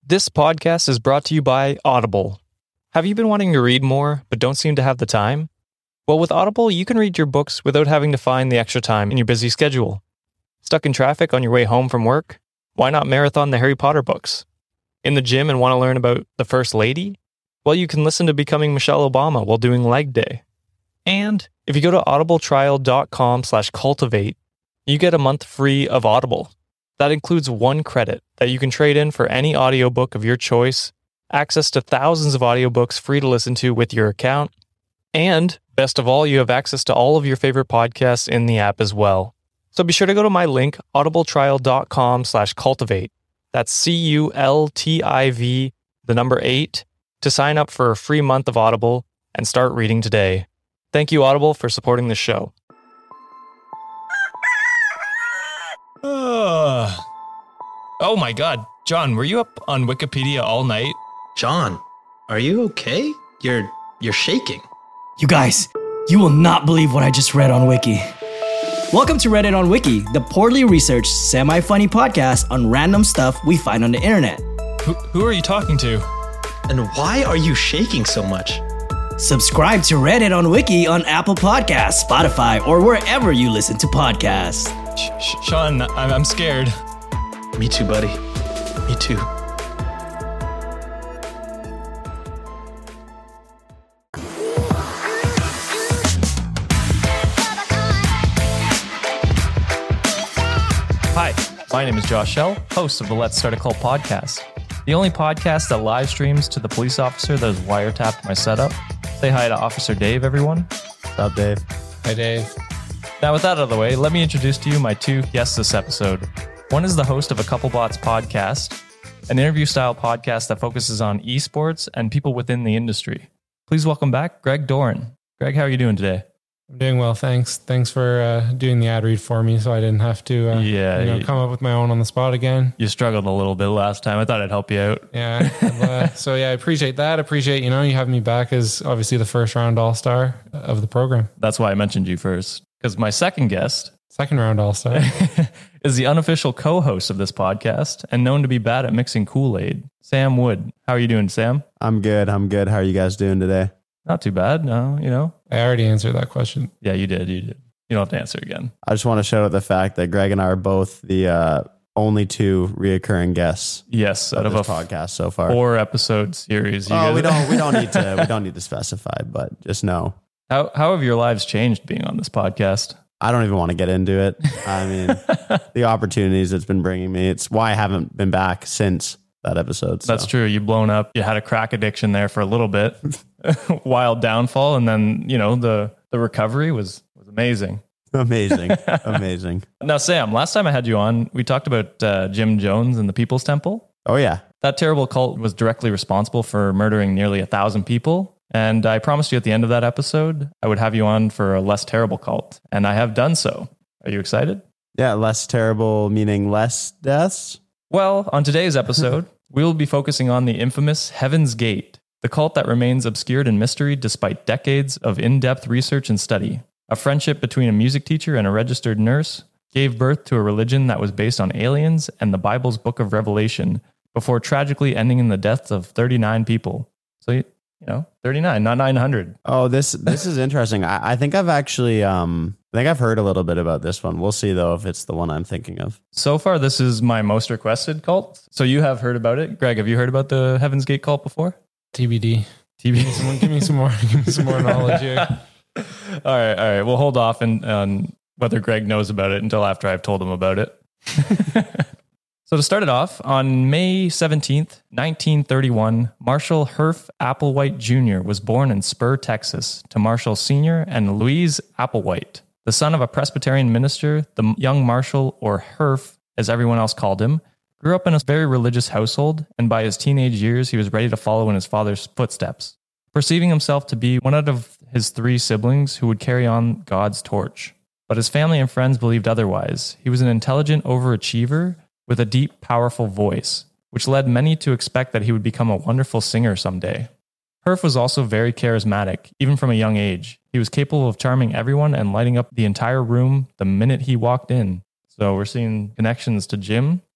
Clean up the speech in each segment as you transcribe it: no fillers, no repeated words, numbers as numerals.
This podcast is brought to you by Audible. Have you been wanting to read more, but don't seem to have the time? Well, with Audible, you can read your books without having to find the extra time in your busy schedule. Stuck in traffic on your way home from work? Why not marathon the Harry Potter books? In the gym and want to learn about the First Lady? Well, you can listen to Becoming Michelle Obama while doing leg day. And if you go to audibletrial.com/cultivate, you get a month free of Audible. That includes 1 credit that you can trade in for any audiobook of your choice, access to thousands of audiobooks free to listen to with your account, and best of all, you have access to all of your favorite podcasts in the app as well. So be sure to go to my link, audibletrial.com/cultivate. That's CULTIV, the number 8, to sign up for a free month of Audible and start reading today. Thank you, Audible, for supporting this show. Oh my god, John, were you up on Wikipedia all night? John, are you okay? You're shaking. You guys, you will not believe what I just read on Wiki. Welcome to Reddit on Wiki, the poorly researched, semi-funny podcast on random stuff we find on the internet. Who are you talking to? And why are you shaking so much? Subscribe to Reddit on Wiki on Apple Podcasts, Spotify, or wherever you listen to podcasts. Sean, I'm scared. Me too, buddy. Me too. Hi, my name is Josh Shell, host of the Let's Start a Cult podcast, the only podcast that live streams to the police officer that has wiretapped my setup. Say hi to Officer Dave, everyone. What's up, Dave? Hi, Dave. Now, with that out of the way, let me introduce to you my 2 guests this episode. One is the host of a Couplebots podcast, an interview-style podcast that focuses on esports and people within the industry. Please welcome back Greg Doran. Greg, how are you doing today? I'm doing well, thanks. Thanks for doing the ad read for me, so I didn't have to come up with my own on the spot again. You struggled a little bit last time. I thought I'd help you out. Yeah. So I appreciate that. Appreciate you having me back as obviously the first round All-Star of the program. That's why I mentioned you first, because my second guest, second round All-Star, is the unofficial co-host of this podcast and known to be bad at mixing Kool-Aid, Sam Wood. How are you doing, Sam? I'm good. How are you guys doing today? Not too bad. No, I already answered that question. Yeah, you did. You don't have to answer again. I just want to shout out the fact that Greg and I are both the only 2 reoccurring guests. Yes, out of this a podcast so far. 4-episode series. We don't need to specify, but just know. How have your lives changed being on this podcast? I don't even want to get into it. I mean, the opportunities it's been bringing me. It's why I haven't been back since that episode. So. That's true. You've blown up. You had a crack addiction there for a little bit. Wild downfall, and then the recovery was amazing. Amazing. Now, Sam, last time I had you on, we talked about Jim Jones and the People's Temple. Oh yeah, that terrible cult was directly responsible for murdering nearly 1,000 people. And I promised you at the end of that episode I would have you on for a less terrible cult, and I have done so. Are you excited? Yeah, less terrible meaning less deaths. Well, on today's episode, we will be focusing on the infamous Heaven's Gate, the cult that remains obscured in mystery despite decades of in-depth research and study. A friendship between a music teacher and a registered nurse gave birth to a religion that was based on aliens and the Bible's book of Revelation, before tragically ending in the deaths of 39 people. So, 39, not 900. Oh, this is interesting. I think I've actually, I've heard a little bit about this one. We'll see, though, if it's the one I'm thinking of. So far, this is my most requested cult. So you have heard about it. Greg, have you heard about the Heaven's Gate cult before? TBD. Give me some more knowledge here. All right. We'll hold off on whether Greg knows about it until after I've told him about it. So to start it off, on May 17th, 1931, Marshall Herff Applewhite Jr. was born in Spur, Texas, to Marshall Sr. and Louise Applewhite. The son of a Presbyterian minister, the young Marshall, or Herff, as everyone else called him, grew up in a very religious household, and by his teenage years, he was ready to follow in his father's footsteps, perceiving himself to be one out of his 3 siblings who would carry on God's torch. But his family and friends believed otherwise. He was an intelligent overachiever with a deep, powerful voice, which led many to expect that he would become a wonderful singer someday. Herff was also very charismatic, even from a young age. He was capable of charming everyone and lighting up the entire room the minute he walked in. So we're seeing connections to Jim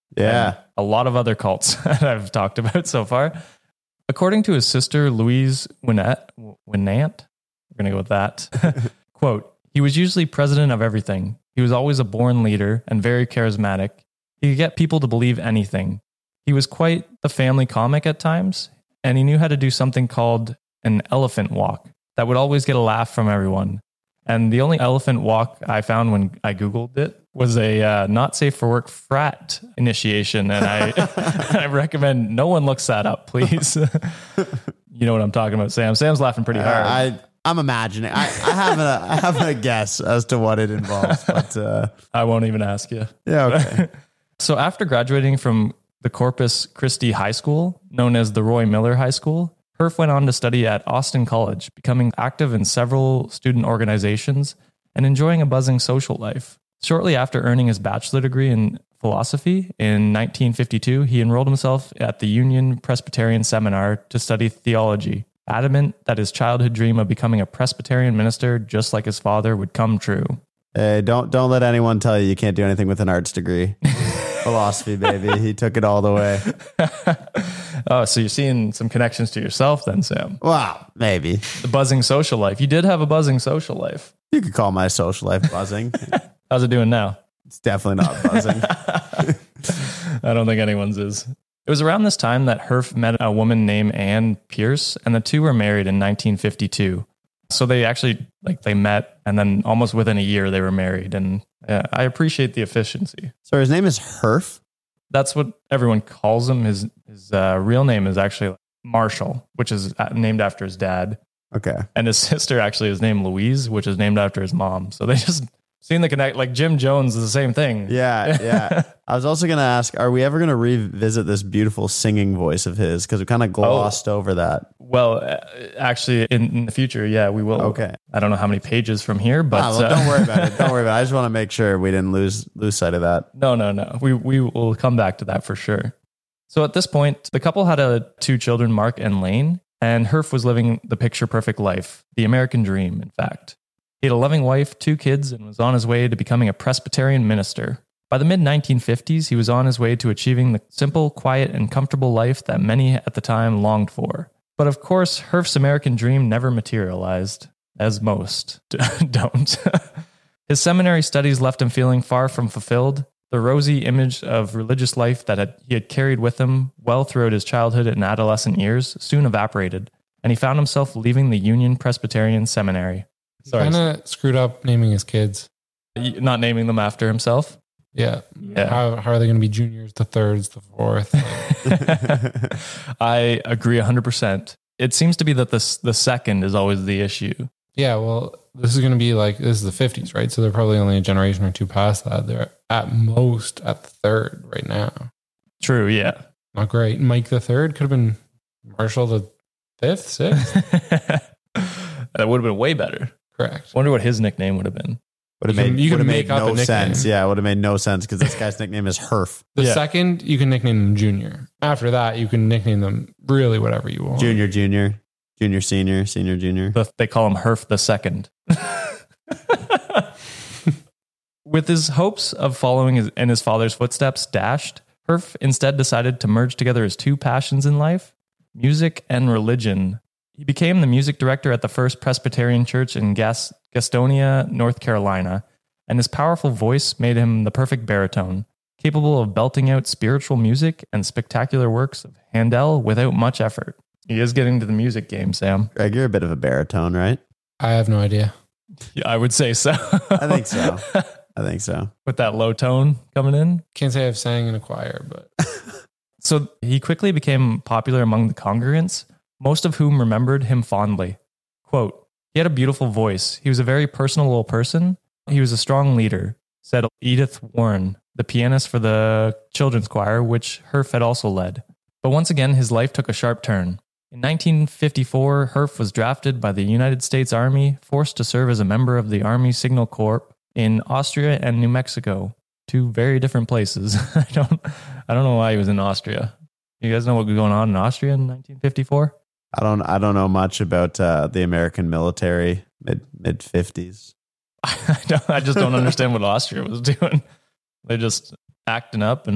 Yeah. and a lot of other cults that I've talked about so far. According to his sister, Louise Winant, we're going to go with that. Quote, he was usually president of everything. He was always a born leader and very charismatic. He could get people to believe anything. He was quite the family comic at times, and he knew how to do something called an elephant walk that would always get a laugh from everyone. And the only elephant walk I found when I Googled it was a not safe for work frat initiation. And I recommend no one looks that up, please. You know what I'm talking about, Sam. Sam's laughing pretty hard. I'm imagining. I have a guess as to what it involves, but I won't even ask you. Yeah, okay. So after graduating from the Corpus Christi High School, known as the Roy Miller High School, Herff went on to study at Austin College, becoming active in several student organizations and enjoying a buzzing social life. Shortly after earning his bachelor degree in philosophy in 1952, he enrolled himself at the Union Presbyterian Seminar to study theology, adamant that his childhood dream of becoming a Presbyterian minister, just like his father, would come true. Hey, don't let anyone tell you can't do anything with an arts degree. Philosophy, baby. He took it all the way. Oh, so you're seeing some connections to yourself then, Sam. Wow, maybe. The buzzing social life. You did have a buzzing social life. You could call my social life buzzing. How's it doing now? It's definitely not buzzing. I don't think anyone's is. It was around this time that Herff met a woman named Anne Pierce, and the two were married in 1952. So they actually, they met, and then almost within a year they were married. And I appreciate the efficiency. So his name is Herff? That's what everyone calls him. His real name is actually Marshall, which is named after his dad. Okay. And his sister actually is named Louise, which is named after his mom. So they just seen the connect. Like Jim Jones is the same thing. Yeah. I was also going to ask, are we ever going to revisit this beautiful singing voice of his? Because we kind of glossed over that. Well, actually, in the future, yeah, we will. Okay. I don't know how many pages from here, but don't worry about it. Don't worry about it. I just want to make sure we didn't lose sight of that. No. We will come back to that for sure. So at this point, the couple had 2 children, Mark and Lane, and Herff was living the picture-perfect life, the American dream, in fact. He had a loving wife, 2 kids, and was on his way to becoming a Presbyterian minister. By the mid-1950s, he was on his way to achieving the simple, quiet, and comfortable life that many at the time longed for. But of course, Herff's American dream never materialized, as most don't. His seminary studies left him feeling far from fulfilled. The rosy image of religious life that he had carried with him well throughout his childhood and adolescent years soon evaporated, and he found himself leaving the Union Presbyterian Seminary. Sorry. Kind of screwed up naming his kids. Not naming them after himself? Yeah. How are they going to be juniors, the thirds, the fourth? I agree 100%. It seems to be that the second is always the issue. Yeah, well, this is going to be this is the 50s, right? So they're probably only a generation or 2 past that. They're at most at the 3rd right now. True, yeah. Not great. Mike the 3rd could have been Marshall the 5th, 6th. That would have been way better. Correct. Wonder what his nickname would have been. Would have made no sense. Yeah, it would have made no sense because this guy's nickname is Herff. The second, you can nickname them Junior. After that, you can nickname them really whatever you want. Junior, senior, senior, junior. They call him Herff the Second. With his hopes of following in his father's footsteps dashed, Herff instead decided to merge together his 2 passions in life, music and religion. He became the music director at the First Presbyterian Church in Gastonia, North Carolina, and his powerful voice made him the perfect baritone, capable of belting out spiritual music and spectacular works of Handel without much effort. He is getting to the music game, Sam. Greg, you're a bit of a baritone, right? I have no idea. Yeah, I would say so. I think so. With that low tone coming in? Can't say I've sang in a choir, but... So he quickly became popular among the congregants, most of whom remembered him fondly. Quote, he had a beautiful voice. He was a very personable person. He was a strong leader, said Edith Warren, the pianist for the children's choir, which Herff had also led. But once again, his life took a sharp turn. In 1954, Herff was drafted by the United States Army, forced to serve as a member of the Army Signal Corps in Austria and New Mexico, 2 very different places. I don't know why he was in Austria. You guys know what was going on in Austria in 1954? I don't know much about the American military mid 50s. I just don't understand what Austria was doing. They're just acting up and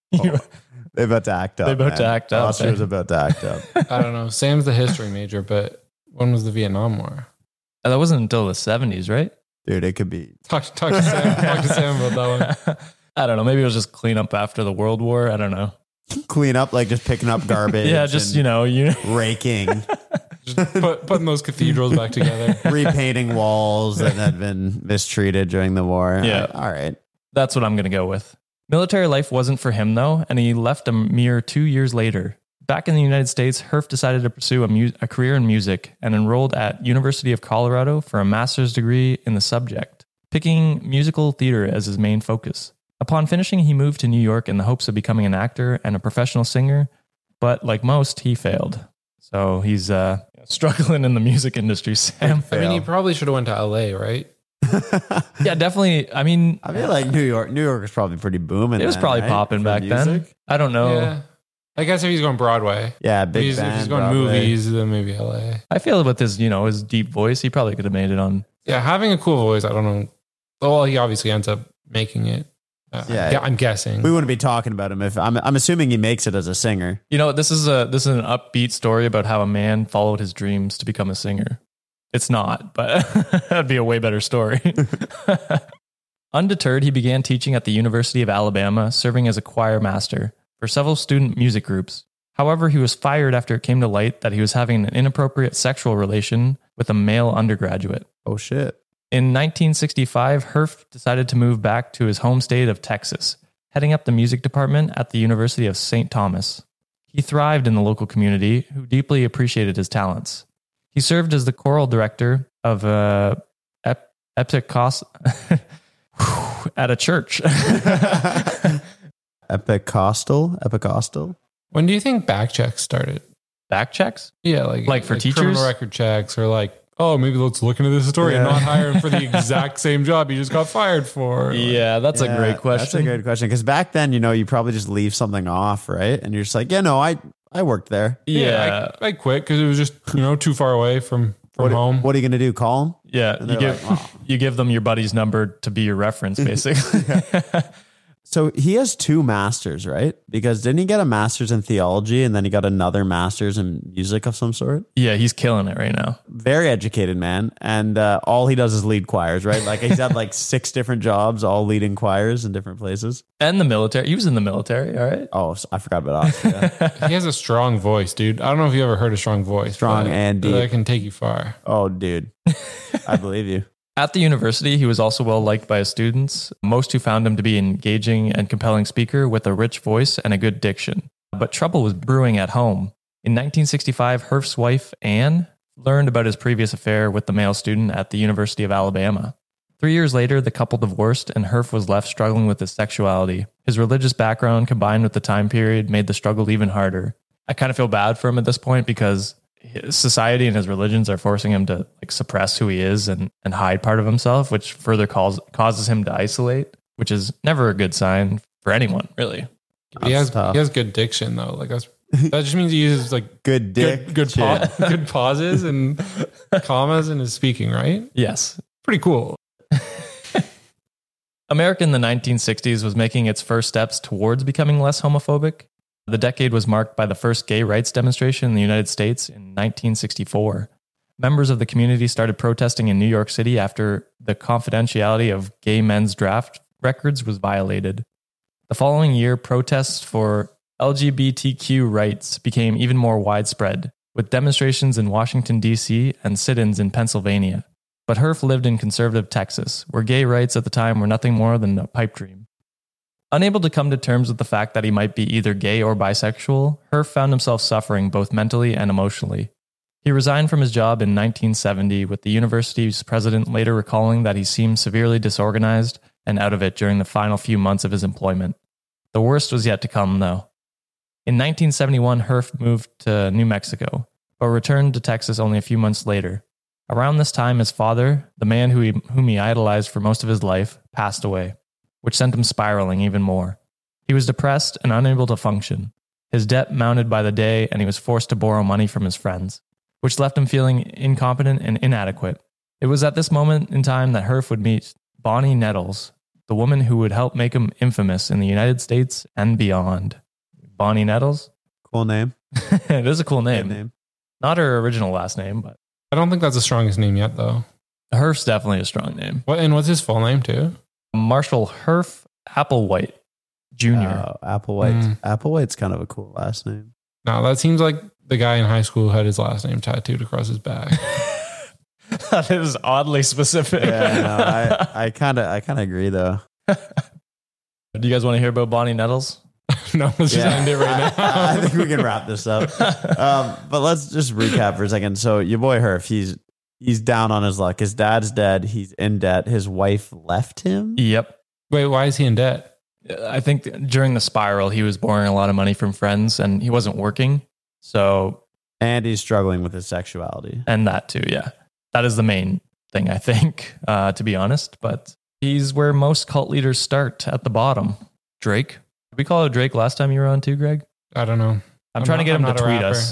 They're about to act up. They're about to act up. Austria's about to act up. I don't know. Sam's the history major, but when was the Vietnam War? That wasn't until the 70s, right? Dude, it could be. Talk to Sam. Talk to Sam about that one. I don't know. Maybe it was just clean up after the World War. I don't know. Clean up, like just picking up garbage. Yeah, just, and raking, Just putting those cathedrals back together. repainting walls that had been mistreated during the war. Yeah. All right. That's what I'm going to go with. Military life wasn't for him, though, and he left a mere 2 years later. Back in the United States, Herf decided to pursue a career in music and enrolled at University of Colorado for a master's degree in the subject, picking musical theater as his main focus. Upon finishing, he moved to New York in the hopes of becoming an actor and a professional singer, but like most, he failed. So he's struggling in the music industry, Sam. I mean, he probably should have went to LA, right? Yeah, definitely. I mean, I feel like New York is probably pretty booming. it was then, probably right? popping For back then. music? I don't know. Yeah. I guess if he's going Broadway. Yeah, If big he's, band. if he's going Broadway. movies, then maybe LA. I feel with his deep voice, he probably could have made it on. Yeah, having a cool voice, I don't know. Well, he obviously ends up making it. Yeah. I'm guessing. We wouldn't be talking about him if I'm assuming he makes it as a singer. This is an upbeat story about how a man followed his dreams to become a singer. It's not, but that'd be a way better story. Undeterred, he began teaching at the University of Alabama, serving as a choir master for several student music groups. However, he was fired after it came to light that he was having an inappropriate sexual relation with a male undergraduate. Oh shit. In 1965, Herf decided to move back to his home state of Texas, heading up the music department at the University of St. Thomas. He thrived in the local community, who deeply appreciated his talents. He served as the choral director of Epicostal at a church. Epicostal. When do you think back checks started? Back checks? Yeah, Like for teachers? criminal record checks, or like, oh, maybe let's look into this story and Yeah. not hire him for the exact same job he just got fired for. Yeah, that's a Yeah, great question. That's a great question. Because back then, you probably just leave something off, right? And you're just like, yeah, no, I worked there. Yeah, I quit because it was just too far away from home. What are you going to do? Call him? yeah. And You they're give like, "Oh." you give them your buddy's number to be your reference, basically. So he has 2 masters, right? Because didn't he get a master's in theology and then he got another master's in music of some sort? Yeah, he's killing it right now. Very educated man. And all he does is lead choirs, right? Like he's had like 6 different jobs, all leading choirs in different places. And the military. He was in the military, all right? Oh, I forgot about Austria. He has a strong voice, dude. I don't know if you ever heard a strong voice. Strong but and deep. that can take you far. Oh, dude. I believe you. At the university, he was also well liked by his students, most who found him to be an engaging and compelling speaker with a rich voice and a good diction. But trouble was brewing at home. In 1965, Herf's wife, Anne, learned about his previous affair with the male student at the University of Alabama. 3 years later, the couple divorced, and Herf was left struggling with his sexuality. His religious background combined with the time period made the struggle even harder. I kind of feel bad for him at this point because his society and his religions are forcing him to suppress who he is and hide part of himself, which further causes him to isolate, which is never a good sign for anyone, really. He has tough. good diction though. Like that just means he uses like Good dick. good shit. good pauses and commas in his speaking, right? Yes. Pretty cool. America in the 1960s was making its first steps towards becoming less homophobic. The decade was marked by the first gay rights demonstration in the United States in 1964. Members of the community started protesting in New York City after the confidentiality of gay men's draft records was violated. The following year, protests for LGBTQ rights became even more widespread, with demonstrations in Washington, D.C. and sit-ins in Pennsylvania. But Herf lived in conservative Texas, where gay rights at the time were nothing more than a pipe dream. Unable to come to terms with the fact that he might be either gay or bisexual, Herf found himself suffering both mentally and emotionally. He resigned from his job in 1970, with the university's president later recalling that he seemed severely disorganized and out of it during the final few months of his employment. The worst was yet to come, though. In 1971, Herf moved to New Mexico, but returned to Texas only a few months later. Around this time, his father, the man whom he idolized for most of his life, passed away, which sent him spiraling even more. He was depressed and unable to function. His debt mounted by the day, and he was forced to borrow money from his friends, which left him feeling incompetent and inadequate. It was at this moment in time that Herf would meet Bonnie Nettles, the woman who would help make him infamous in the United States and beyond. Bonnie Nettles. Cool name. It is a cool Good name. name. Not her original last name, but I don't think that's the strongest name yet, though. Herf's definitely a strong name. What's his full name too? Marshall Herf Applewhite Jr. Applewhite. Applewhite's kind of a cool last name. No, that seems like the guy in high school who had his last name tattooed across his back. That is oddly specific. Yeah, no, I kind of agree though. Do you guys want to hear about Bonnie Nettles? No, let's just end it right now. I think we can wrap this up. But let's just recap for a second. So your boy Herf, he's down on his luck. His dad's dead. He's in debt. His wife left him. Yep. Wait, why is he in debt? I think during the spiral, he was borrowing a lot of money from friends and he wasn't working. So, And he's struggling with his sexuality. and that too, yeah. That is the main thing, I think, to be honest. But he's where most cult leaders start, at the bottom. Drake. Did we call it Drake last time you were on too, Greg? I don't know. I'm trying to get him to tweet us.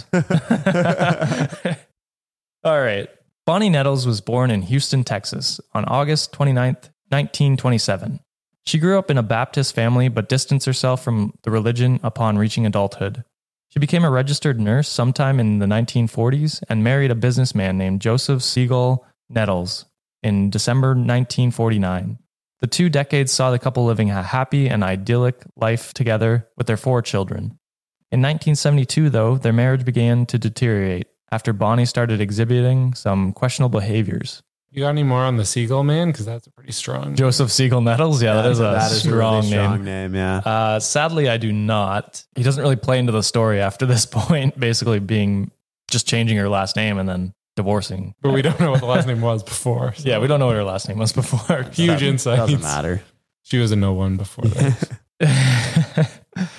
All right. Bonnie Nettles was born in Houston, Texas on August 29th, 1927. She grew up in a Baptist family but distanced herself from the religion upon reaching adulthood. She became a registered nurse sometime in the 1940s and married a businessman named Joseph Siegel Nettles in December 1949. The 2 decades saw the couple living a happy and idyllic life together with their 4 children. In 1972, though, their marriage began to deteriorate after Bonnie started exhibiting some questionable behaviors. You got any more on the Seagull man? Because that's a pretty strong. Joseph Siegel Nettles? Yeah, that is a strong really name. strong name, yeah. Sadly, I do not. He doesn't really play into the story after this point, basically being just changing her last name and then divorcing. But we don't know what the last name was before. So. Yeah, we don't know what her last name was before. Huge insights. Doesn't matter. She was a no one before that.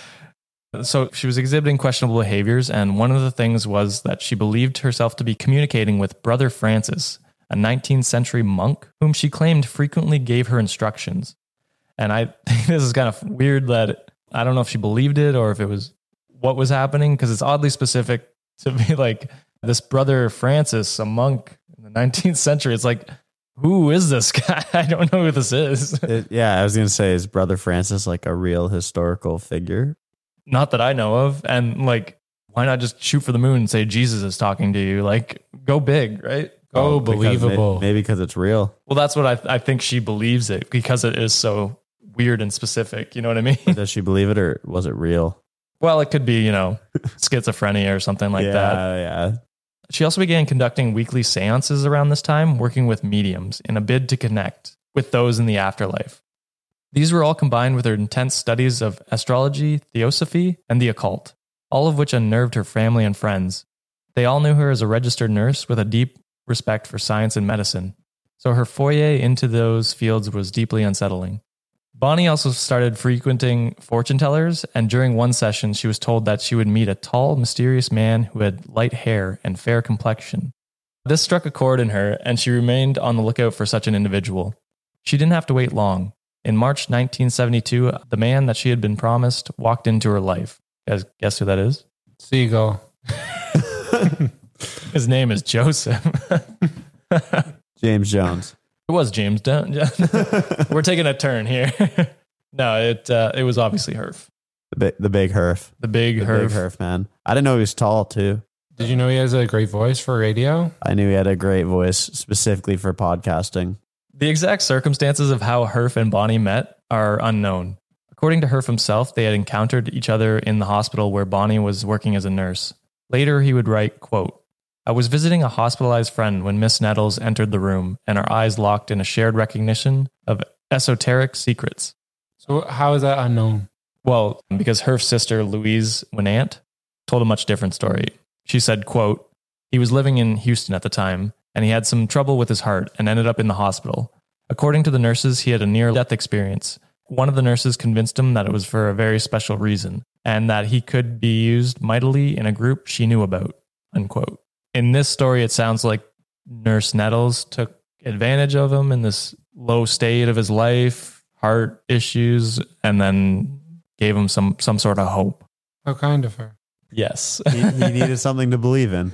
So she was exhibiting questionable behaviors, and one of the things was that she believed herself to be communicating with Brother Francis, a 19th century monk whom she claimed frequently gave her instructions. And I think this is kind of weird that I don't know if she believed it or if it was what was happening, because it's oddly specific to be like this Brother Francis, a monk in the 19th century. It's like, who is this guy? I don't know who this is. Yeah, I was going to say, is Brother Francis like a real historical figure? Not that I know of. And like, why not just shoot for the moon and say Jesus is talking to you? Like, go big, right? Oh, Because believable. Maybe because it's real. Well, that's what I think she believes it, because it is so weird and specific. You know what I mean? Does she believe it or was it real? Well, it could be, schizophrenia or something like that. Yeah. She also began conducting weekly seances around this time, working with mediums in a bid to connect with those in the afterlife. These were all combined with her intense studies of astrology, theosophy, and the occult, all of which unnerved her family and friends. They all knew her as a registered nurse with a deep respect for science and medicine, so her foray into those fields was deeply unsettling. Bonnie also started frequenting fortune tellers, and during one session, she was told that she would meet a tall, mysterious man who had light hair and fair complexion. This struck a chord in her, and she remained on the lookout for such an individual. She didn't have to wait long. In March 1972, the man that she had been promised walked into her life. You guys guess who that is? Seagull. His name is Joseph. James Jones. It was James. We're taking a turn here. No, it was obviously Herf. The big Herf. The big The Herf. big Herf, man. I didn't know he was tall, too. Did you know he has a great voice for radio? I knew he had a great voice specifically for podcasting. The exact circumstances of how Herf and Bonnie met are unknown. According to Herf himself, they had encountered each other in the hospital where Bonnie was working as a nurse. Later, he would write, quote, "I was visiting a hospitalized friend when Miss Nettles entered the room, and our eyes locked in a shared recognition of esoteric secrets." So how is that unknown? Well, because Herf's sister, Louise Winant, told a much different story. She said, quote, "He was living in Houston at the time, and he had some trouble with his heart and ended up in the hospital. According to the nurses, he had a near-death experience. One of the nurses convinced him that it was for a very special reason, and that he could be used mightily in a group she knew about," unquote. In this story, it sounds like Nurse Nettles took advantage of him in this low state of his life, heart issues, and then gave him some sort of hope. How kind of her. Yes. He needed something to believe in.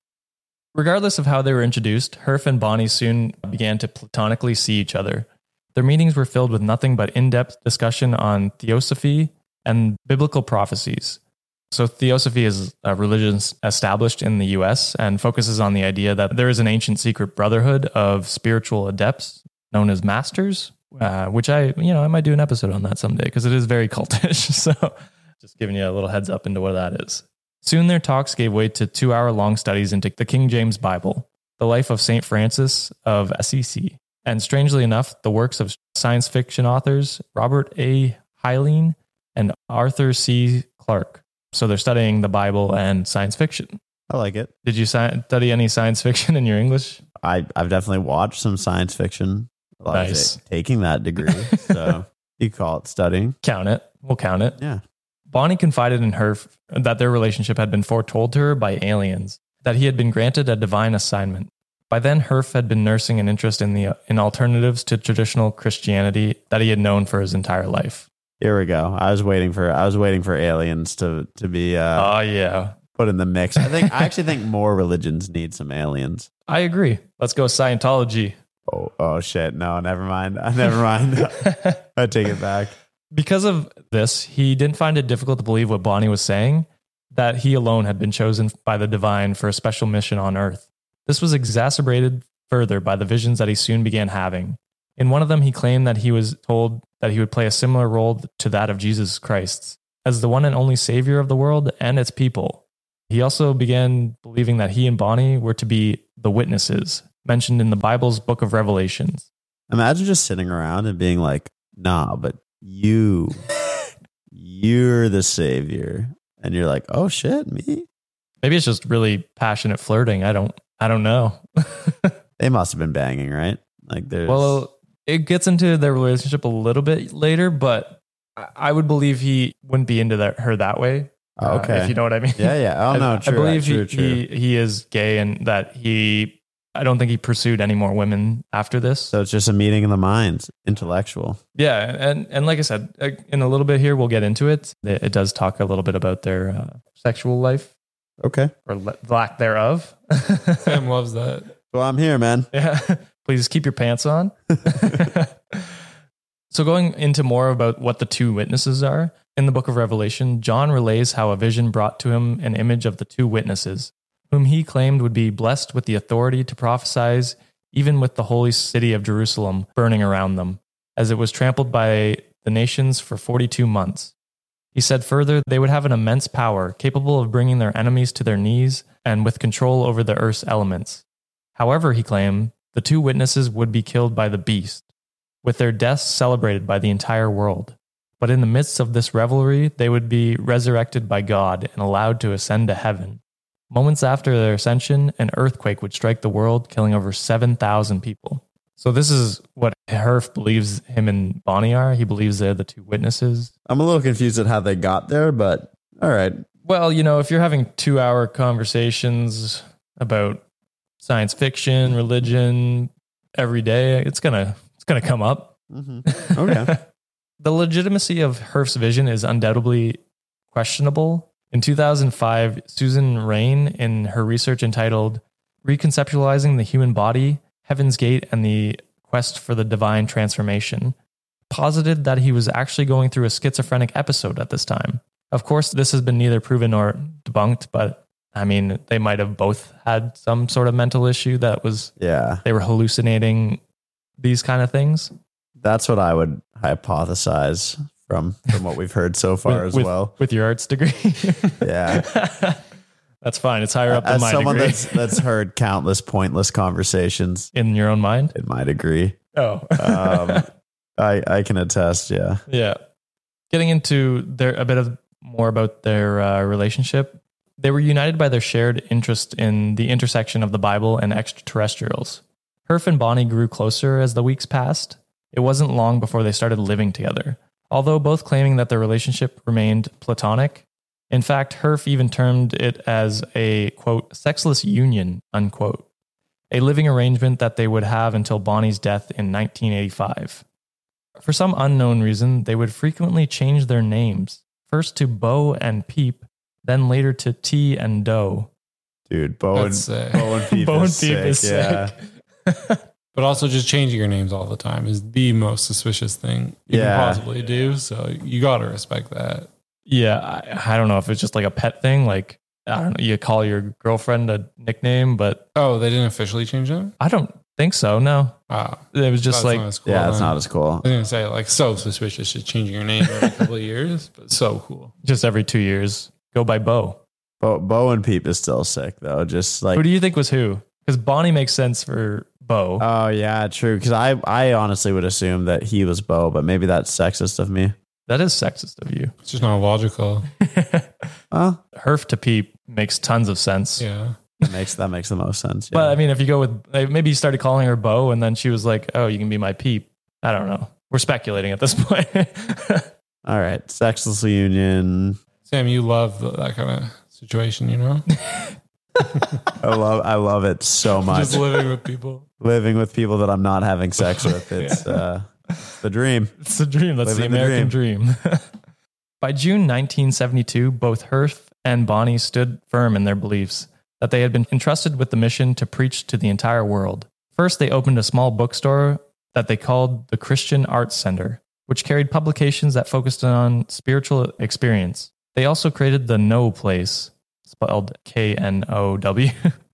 Regardless of how they were introduced, Herf and Bonnie soon began to platonically see each other. Their meetings were filled with nothing but in-depth discussion on theosophy and biblical prophecies. So theosophy is a religion established in the US and focuses on the idea that there is an ancient secret brotherhood of spiritual adepts known as masters, which I might do an episode on that someday because it is very cultish. So just giving you a little heads up into what that is. Soon their talks gave way to 2-hour-long studies into the King James Bible, the life of St. Francis of Assisi, and strangely enough, the works of science fiction authors Robert A. Heinlein and Arthur C. Clarke. So they're studying the Bible and science fiction. I like it. Did you study any science fiction in your English? I've definitely watched some science fiction. Well, I was Nice. taking that degree. So you call it studying. Count it. We'll count it. Yeah. Bonnie confided in Herf that their relationship had been foretold to her by aliens, that he had been granted a divine assignment. By then, Herf had been nursing an interest in alternatives to traditional Christianity that he had known for his entire life. Here we go. I was waiting for aliens to be Oh, yeah. put in the mix. I actually think more religions need some aliens. I agree. Let's go Scientology. Oh shit. No, never mind. I take it back. Because of this, he didn't find it difficult to believe what Bonnie was saying, that he alone had been chosen by the divine for a special mission on earth. This was exacerbated further by the visions that he soon began having. In one of them, he claimed that he was told that he would play a similar role to that of Jesus Christ, as the one and only savior of the world and its people. He also began believing that he and Bonnie were to be the witnesses mentioned in the Bible's book of Revelations. Imagine just sitting around and being like, nah, but you're the savior. And you're like, oh shit, me? Maybe it's just really passionate flirting. I don't know. They must have been banging, right? Like there's Well, it gets into their relationship a little bit later, but I would believe he wouldn't be into her that way. Okay. If you know what I mean. Yeah. Oh no, true. I believe true. he is gay and that I don't think he pursued any more women after this. So it's just a meeting of the minds, intellectual. Yeah. And like I said, in a little bit here, we'll get into it. It does talk a little bit about their sexual life Okay. or lack thereof. Sam loves that. Well, I'm here, man. Yeah. Please keep your pants on. So going into more about what the two witnesses are, in the book of Revelation, John relays how a vision brought to him an image of the two witnesses, whom he claimed would be blessed with the authority to prophesy, even with the holy city of Jerusalem burning around them, as it was trampled by the nations for 42 months. He said further, they would have an immense power, capable of bringing their enemies to their knees and with control over the earth's elements. However, he claimed, the two witnesses would be killed by the beast, with their deaths celebrated by the entire world. But in the midst of this revelry, they would be resurrected by God and allowed to ascend to heaven. Moments after their ascension, an earthquake would strike the world, killing over 7,000 people. So this is what Herf believes him and Bonnie are. He believes they're the two witnesses. I'm a little confused at how they got there, but all right. Well, if you're having 2-hour conversations about science fiction, religion every day, it's gonna come up. Mm-hmm. Okay. The legitimacy of Herf's vision is undoubtedly questionable. In 2005, Susan Rain, in her research entitled Reconceptualizing the Human Body, Heaven's Gate and the Quest for the Divine Transformation, posited that he was actually going through a schizophrenic episode at this time. Of course, this has been neither proven nor debunked, but I mean, they might have both had some sort of mental issue that was, Yeah. they were hallucinating these kind of things. That's what I would hypothesize from what we've heard so far as well. With your arts degree. Yeah. That's fine. It's higher up than As my someone degree. that's heard countless pointless conversations In your own mind? in my degree, Oh. I can attest. Yeah. Yeah. Getting into a bit more about their relationship. They were united by their shared interest in the intersection of the Bible and extraterrestrials. Herf and Bonnie grew closer as the weeks passed. It wasn't long before they started living together, although both claiming that their relationship remained platonic. In fact, Herf even termed it as a, quote, sexless union, unquote, a living arrangement that they would have until Bonnie's death in 1985. For some unknown reason, they would frequently change their names, first to Bo and Peep, then later to T and Doe. Dude, Bo That's sick. and Peep Bo and is Peep sick. is Yeah. sick. But also just changing your names all the time is the most suspicious thing you Yeah. can possibly do. So you got to respect that. Yeah, I don't know if it's just like a pet thing. Like, I don't know, you call your girlfriend a nickname, but Oh, they didn't officially change them? I don't think so. No, Wow. it was just That's like, not as cool Yeah, it's then. not as cool. I was going to say, like, so suspicious just changing your name every couple of years, but so cool. just every 2 years, go by Bo. Bo and Peep is still sick though. Just like, Who do you think was who? Because Bonnie makes sense for Bo. oh yeah, true. Because I honestly would assume that he was Bo, but maybe that's sexist of me. That is sexist of you. It's just not logical. Huh? Herf to Peep makes tons of sense. Yeah. That makes the most sense. Yeah. But I mean, if you go with, like, maybe you started calling her Bo and then she was like, oh, you can be my Peep. I don't know. We're speculating at this point. All right, sexless union. Sam, you love that kind of situation, you know? I love it so much. Just living with people. Living with people that I'm not having sex with. It's the dream. It's a dream. That's Living the the American dream. By June 1972, both Herf and Bonnie stood firm in their beliefs that they had been entrusted with the mission to preach to the entire world. First, they opened a small bookstore that they called the Christian Arts Center, which carried publications that focused on spiritual experience. They also created the Know Place, spelled Know,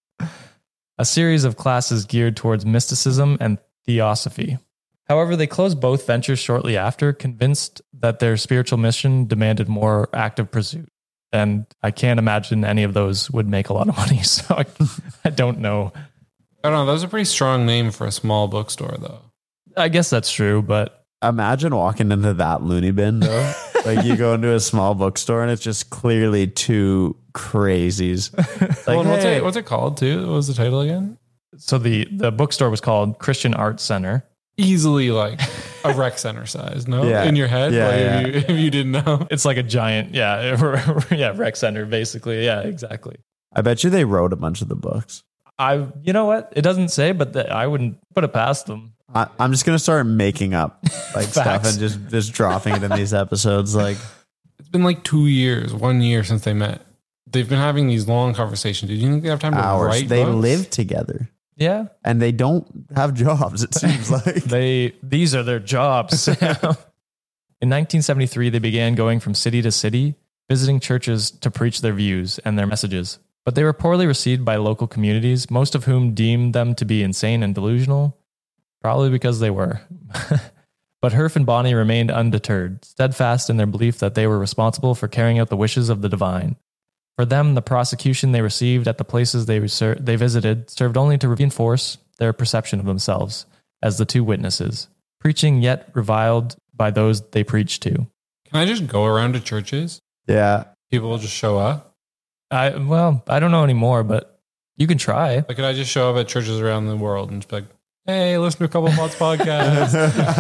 a series of classes geared towards mysticism and theosophy. However, they closed both ventures shortly after, convinced that their spiritual mission demanded more active pursuit. And I can't imagine any of those would make a lot of money, so I don't know. I don't know. That was a pretty strong name for a small bookstore, though. I guess that's true, but Imagine walking into that loony bin though. Like you go into a small bookstore and it's just clearly two crazies. It's like, Well, and hey, what's it called, too? What was the title again? so the bookstore was called Christian Arts Center. Easily like a rec center size, no? Yeah. In your head? Yeah, Like, yeah. If you didn't know. It's like a giant, yeah, rec center, basically. Yeah, exactly. I bet you they wrote a bunch of the books. You know what? It doesn't say, but I wouldn't put it past them. I'm just gonna start making up like stuff Facts. and just dropping it in these episodes. Like, It's been like 2 years, 1 year since they met. They've been having these long conversations. Do you think they have time to hours. write They books? live together Yeah, and they don't have jobs. It seems like. these are their jobs. In 1973, they began going from city to city, visiting churches to preach their views and their messages. But they were poorly received by local communities, most of whom deemed them to be insane and delusional, probably because they were. But Herf and Bonnie remained undeterred, steadfast in their belief that they were responsible for carrying out the wishes of the divine. For them, the prosecution they received at the places they visited served only to reinforce their perception of themselves as the two witnesses, preaching yet reviled by those they preached to. Can I just go around to churches? Yeah. People will just show up? I don't know anymore, but you can try. Like, could I just show up at churches around the world and just be like, hey, listen to a couple of Mods podcasts?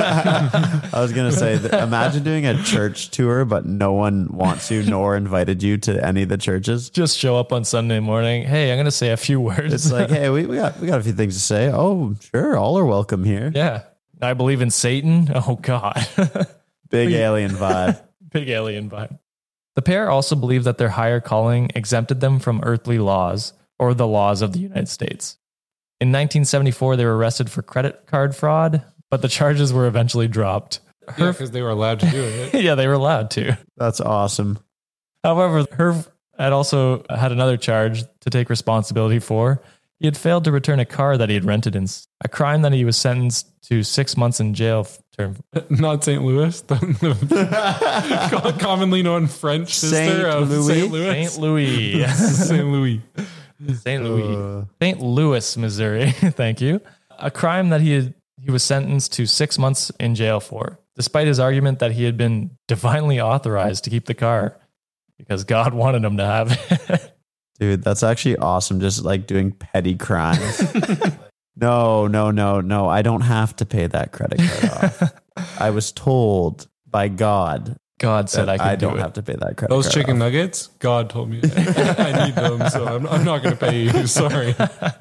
I was gonna say, imagine doing a church tour, but no one wants you nor invited you to any of the churches. Just show up on Sunday morning. Hey, I'm going to say a few words. It's like, hey, we got a few things to say. Oh, sure, all are welcome here. yeah, I believe in Satan. Oh, God. Big alien vibe. Big alien vibe. The pair also believed that their higher calling exempted them from earthly laws or the laws of the United States. In 1974, they were arrested for credit card fraud, but the charges were eventually dropped. Yeah, because they were allowed to do it. Yeah, they were allowed to. That's awesome. However, Herf had also had another charge to take responsibility for. He had failed to return a car that he had rented in a crime that he was sentenced to 6 months in jail term. Not St. Louis, the commonly known French sister Saint of Louis? St. Louis. St. Louis. St. Louis. St. Louis. St. Louis, Missouri. Thank you. A crime that he was sentenced to 6 months in jail for, despite his argument that he had been divinely authorized to keep the car because God wanted him to have it. Dude, that's actually awesome. Just like doing petty crimes. No. I don't have to pay that credit card off. I was told by God God said that I I could do don't it. have to pay that credit Those card chicken off. nuggets, God told me I need them, so I'm not going to pay you. Sorry.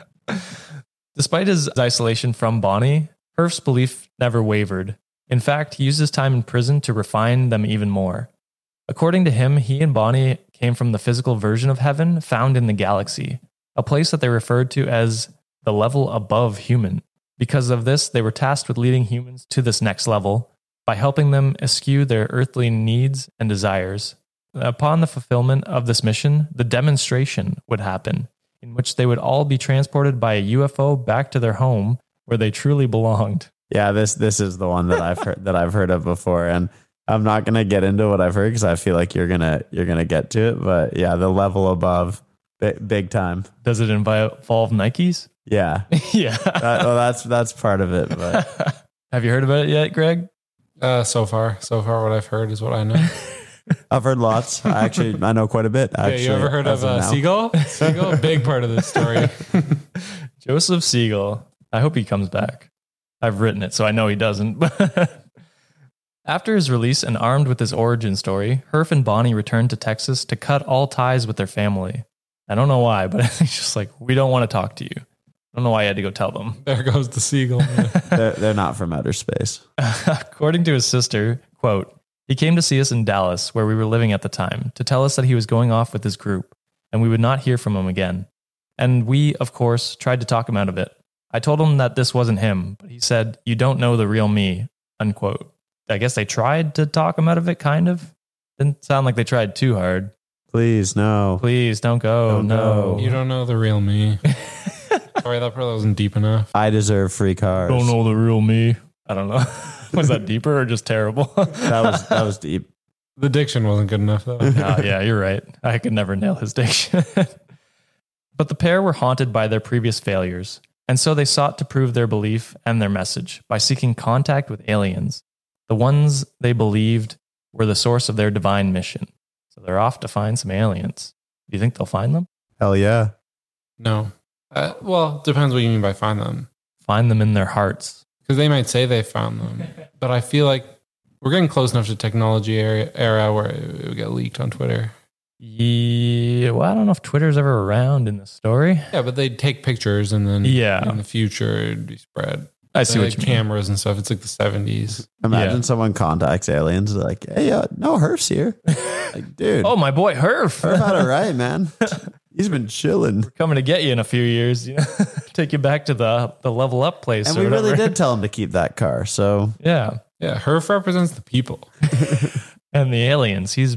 Despite his isolation from Bonnie, Herf's belief never wavered. In fact, he used his time in prison to refine them even more. According to him, he and Bonnie came from the physical version of heaven found in the galaxy, a place that they referred to as the level above human. Because of this, they were tasked with leading humans to this next level by helping them eschew their earthly needs and desires. Upon the fulfillment of this mission, the demonstration would happen, in which they would all be transported by a UFO back to their home where they truly belonged. Yeah, this is the one that I've heard of before, and I'm not gonna get into what I've heard because I feel like you're gonna get to it. But yeah, the level above, big time. Does it involve Nikes? Yeah, Yeah. that's part of it. But Have you heard about it yet, Greg? So far, what I've heard is what I know. I've heard lots. I know quite a bit. Yeah, you ever heard of Seagull? Seagull, a big part of this story. Joseph Siegel. I hope he comes back. I've written it, so I know he doesn't. After his release and armed with his origin story, Herf and Bonnie returned to Texas to cut all ties with their family. I don't know why, but it's just like, we don't want to talk to you. I don't know why I had to go tell them. There goes the seagull. they're not from outer space. According to his sister, quote, he came to see us in Dallas, where we were living at the time, to tell us that he was going off with his group, and we would not hear from him again. And we, of course, tried to talk him out of it. I told him that this wasn't him, but he said, you don't know the real me, unquote. I guess they tried to talk him out of it, kind of. Didn't sound like they tried too hard. Please, no. Please, don't go. Don't no. go. You don't know the real me. Sorry, that probably wasn't deep enough. I deserve free cars. Don't know the real me. I don't know. Was that deeper or just terrible? That was deep. The diction wasn't good enough, though. Yeah, you're right. I could never nail his diction. But the pair were haunted by their previous failures, and so they sought to prove their belief and their message by seeking contact with aliens, the ones they believed were the source of their divine mission. So they're off to find some aliens. Do you think they'll find them? Hell yeah. No. Well, depends what you mean by find them. Find them in their hearts. Because they might say they found them. But I feel like we're getting close enough to technology era where it would get leaked on Twitter. Yeah, well, I don't know if Twitter's ever around in the story. Yeah, but they'd take pictures and then in the future it'd be spread. I see what you mean. Cameras and stuff. It's like the 70s. Imagine someone contacts aliens like, hey, no, Herf's here. Like, dude. Oh, my boy, Herf. Herf had it right, man. He's been chilling. We're coming to get you in a few years. You know? Take you back to the level up place. And we really did tell him to keep that car. So yeah. Yeah, Herf represents the people. And the aliens. He's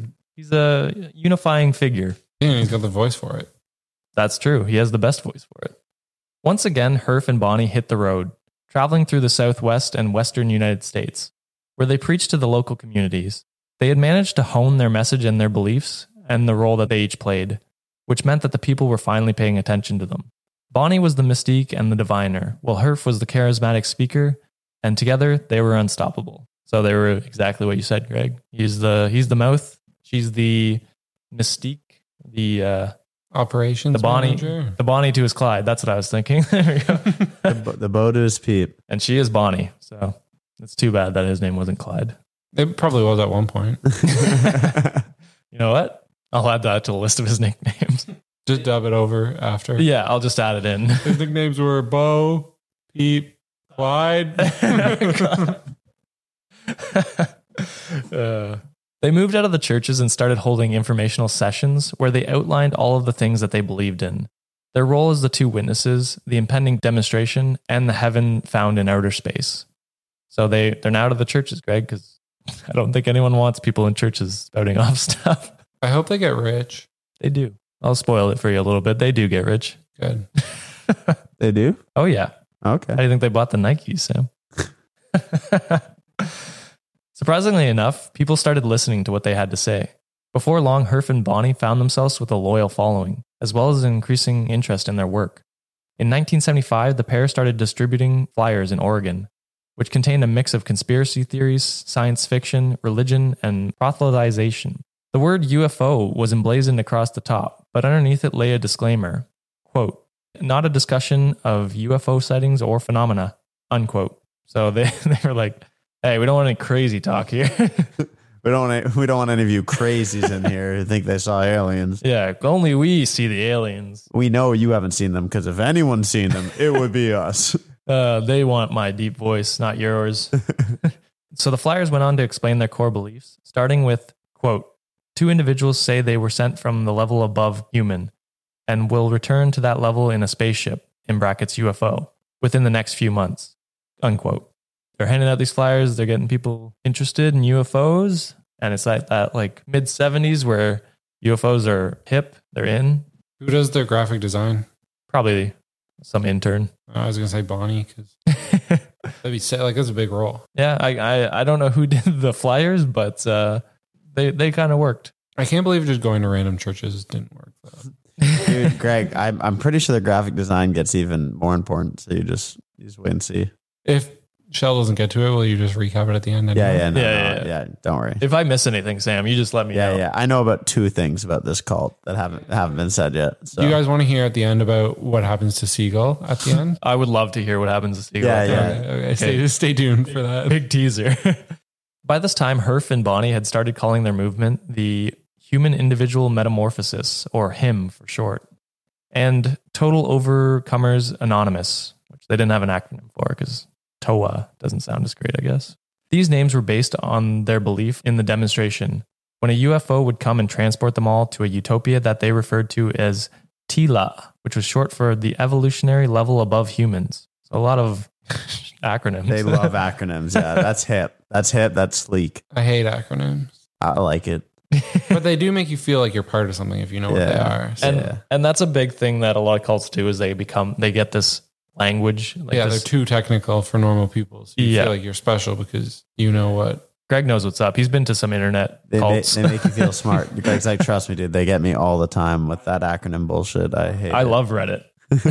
a unifying figure. Yeah, he's got the voice for it. That's true. He has the best voice for it. Once again, Herf and Bonnie hit the road, traveling through the Southwest and Western United States, where they preached to the local communities. They had managed to hone their message and their beliefs and the role that they each played, which meant that the people were finally paying attention to them. Bonnie was the mystique and the diviner, while Herf was the charismatic speaker, and together they were unstoppable. So they were exactly what you said, Greg. He's the mouth, she's the mystique, the operations manager. The Bonnie to his Clyde. That's what I was thinking. There we go. the bow to his peep. And she is Bonnie. So it's too bad that his name wasn't Clyde. It probably was at one point. You know what? I'll add that to the list of his nicknames. Just dub it over after. Yeah, I'll just add it in. His nicknames were Bo, Peep, Clyde. They moved out of the churches and started holding informational sessions where they outlined all of the things that they believed in. Their role as the two witnesses, the impending demonstration, and the heaven found in outer space. So they're now out of the churches, Greg, because I don't think anyone wants people in churches spouting off stuff. I hope they get rich. They do. I'll spoil it for you a little bit. They do get rich. Good. They do? Oh, yeah. Okay. How do you think they bought the Nikes, Sam? Surprisingly enough, people started listening to what they had to say. Before long, Herf and Bonnie found themselves with a loyal following, as well as an increasing interest in their work. In 1975, the pair started distributing flyers in Oregon, which contained a mix of conspiracy theories, science fiction, religion, and proselytization. The word UFO was emblazoned across the top, but underneath it lay a disclaimer, quote, not a discussion of UFO sightings or phenomena, unquote. So they were like, hey, we don't want any crazy talk here. We don't want any of you crazies in here who think they saw aliens. Yeah, only we see the aliens. We know you haven't seen them because if anyone's seen them, it would be us. They want my deep voice, not yours. So the flyers went on to explain their core beliefs, starting with, quote, two individuals say they were sent from the level above human and will return to that level in a spaceship, in brackets UFO. within the next few months, unquote. They're handing out these flyers. They're getting people interested in UFOs. And it's like that like mid 70s where UFOs are hip. They're in. Who does their graphic design? Probably some intern. I was going to say Bonnie because that'd be sick. Like, that's a big role. Yeah, I don't know who did the flyers, but they kind of worked. I can't believe just going to random churches didn't work, though. Dude, Greg, I'm pretty sure the graphic design gets even more important. So you just wait and see. If Shell doesn't get to it, will you just recap it at the end? Anyway? Yeah. Don't worry. If I miss anything, Sam, you just let me know. Yeah. I know about 2 things about this cult that haven't been said yet. So. Do you guys want to hear at the end about what happens to Seagull at the end? I would love to hear what happens to Seagull. Yeah. Okay. Stay tuned for that. Big teaser. By this time, Herf and Bonnie had started calling their movement the Human Individual Metamorphosis, or HIM for short, and Total Overcomers Anonymous, which they didn't have an acronym for because TOA doesn't sound as great, I guess. These names were based on their belief in the demonstration, when a UFO would come and transport them all to a utopia that they referred to as TILA, which was short for the evolutionary level above humans. So a lot of acronyms. They love acronyms. Yeah, that's hip. That's sleek. I hate acronyms. I like it. But they do make you feel like you're part of something if you know what they are. So. And that's a big thing that a lot of cults do is they get this language. Like they're too technical for normal people. So you feel like you're special because you know what. Greg knows what's up. He's been to some internet cults. They make you feel smart. Greg's like, trust me, dude. They get me all the time with that acronym bullshit. I love Reddit.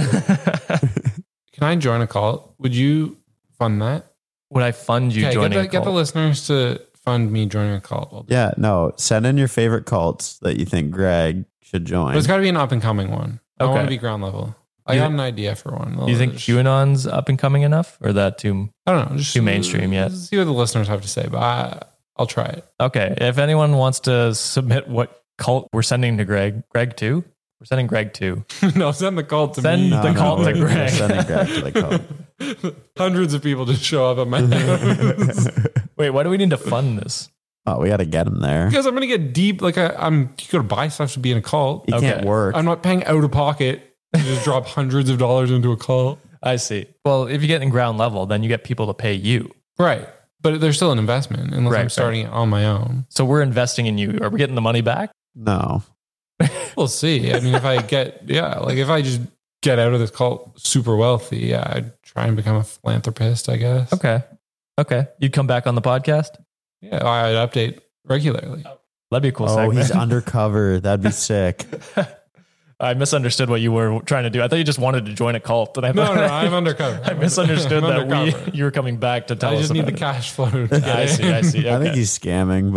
Can I join a cult? Would you fund that? Would I fund you joining a cult? Get the listeners to fund me joining a cult. Yeah, no. Send in your favorite cults that you think Greg should join. But it's got to be an up and coming one. I Okay. want to be ground level. I got an idea for one. Do you think QAnon's up and coming enough, or that too? I don't know. Just too mainstream yet? See what the listeners have to say, but I'll try it. Okay. If anyone wants to submit what cult we're sending to Greg too. We're sending Greg too. No, send the cult to Send me. the cult to we're Greg. sending Greg to the cult. Hundreds of people just show up at my house. Wait, why do we need to fund this? Oh, we got to get him there. Because I'm going to get deep. Like you got to buy stuff to be in a cult. He can't work. I'm not paying out of pocket to just drop hundreds of dollars into a cult. I see. Well, if you get in ground level, then you get people to pay you. Right. But there's still an investment unless Right, I'm starting it on my own. So we're investing in you. Are we getting the money back? No. We'll see. I mean, if I just get out of this cult super wealthy, I'd try and become a philanthropist, I guess. Okay. You'd come back on the podcast? Yeah, I'd update regularly. That'd be a cool Oh, segment. he's undercover. That'd be sick. I misunderstood what you were trying to do. I thought you just wanted to join a cult. And I No, thought, I'm undercover. I misunderstood I'm that undercover. you were coming back to tell I us just need about the it. cash flow to get I see. Okay. I think he's scamming,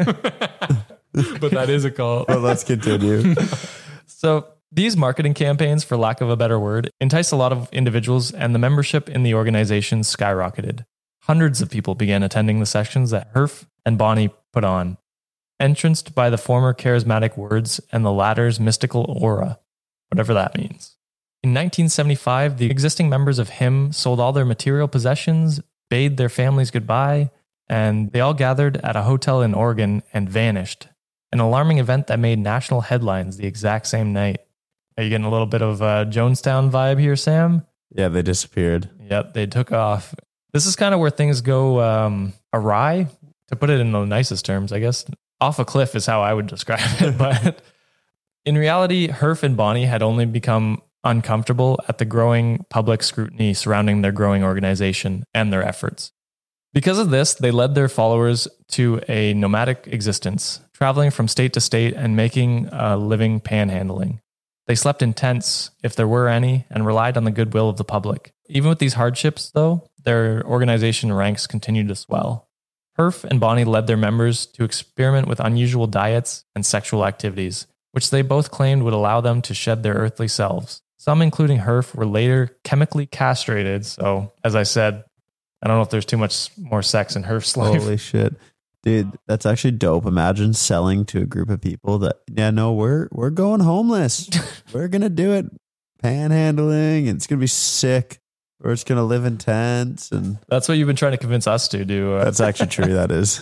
But that is a cult. but let's continue. So these marketing campaigns, for lack of a better word, enticed a lot of individuals, and the membership in the organization skyrocketed. Hundreds of people began attending the sessions that Herf and Bonnie put on, entranced by the former charismatic words and the latter's mystical aura, whatever that means. In 1975, the existing members of HIM sold all their material possessions, bade their families goodbye, and they all gathered at a hotel in Oregon and vanished. An alarming event that made national headlines the exact same night. Are you getting a little bit of a Jonestown vibe here, Sam? Yeah, they disappeared. Yep, they took off. This is kind of where things go awry, to put it in the nicest terms, I guess. Off a cliff is how I would describe it. But in reality, Herf and Bonnie had only become uncomfortable at the growing public scrutiny surrounding their growing organization and their efforts. Because of this, they led their followers to a nomadic existence, traveling from state to state and making a living panhandling. They slept in tents, if there were any, and relied on the goodwill of the public. Even with these hardships, though, their organization ranks continued to swell. Herf and Bonnie led their members to experiment with unusual diets and sexual activities, which they both claimed would allow them to shed their earthly selves. Some, including Herf, were later chemically castrated. So, as I said, I don't know if there's too much more sex in Herf's life. Holy shit. Dude, that's actually dope. Imagine selling to a group of people that, we're going homeless. We're going to do it. Panhandling. And it's going to be sick. We're just going to live in tents. And That's what you've been trying to convince us to do. that's actually true. That is.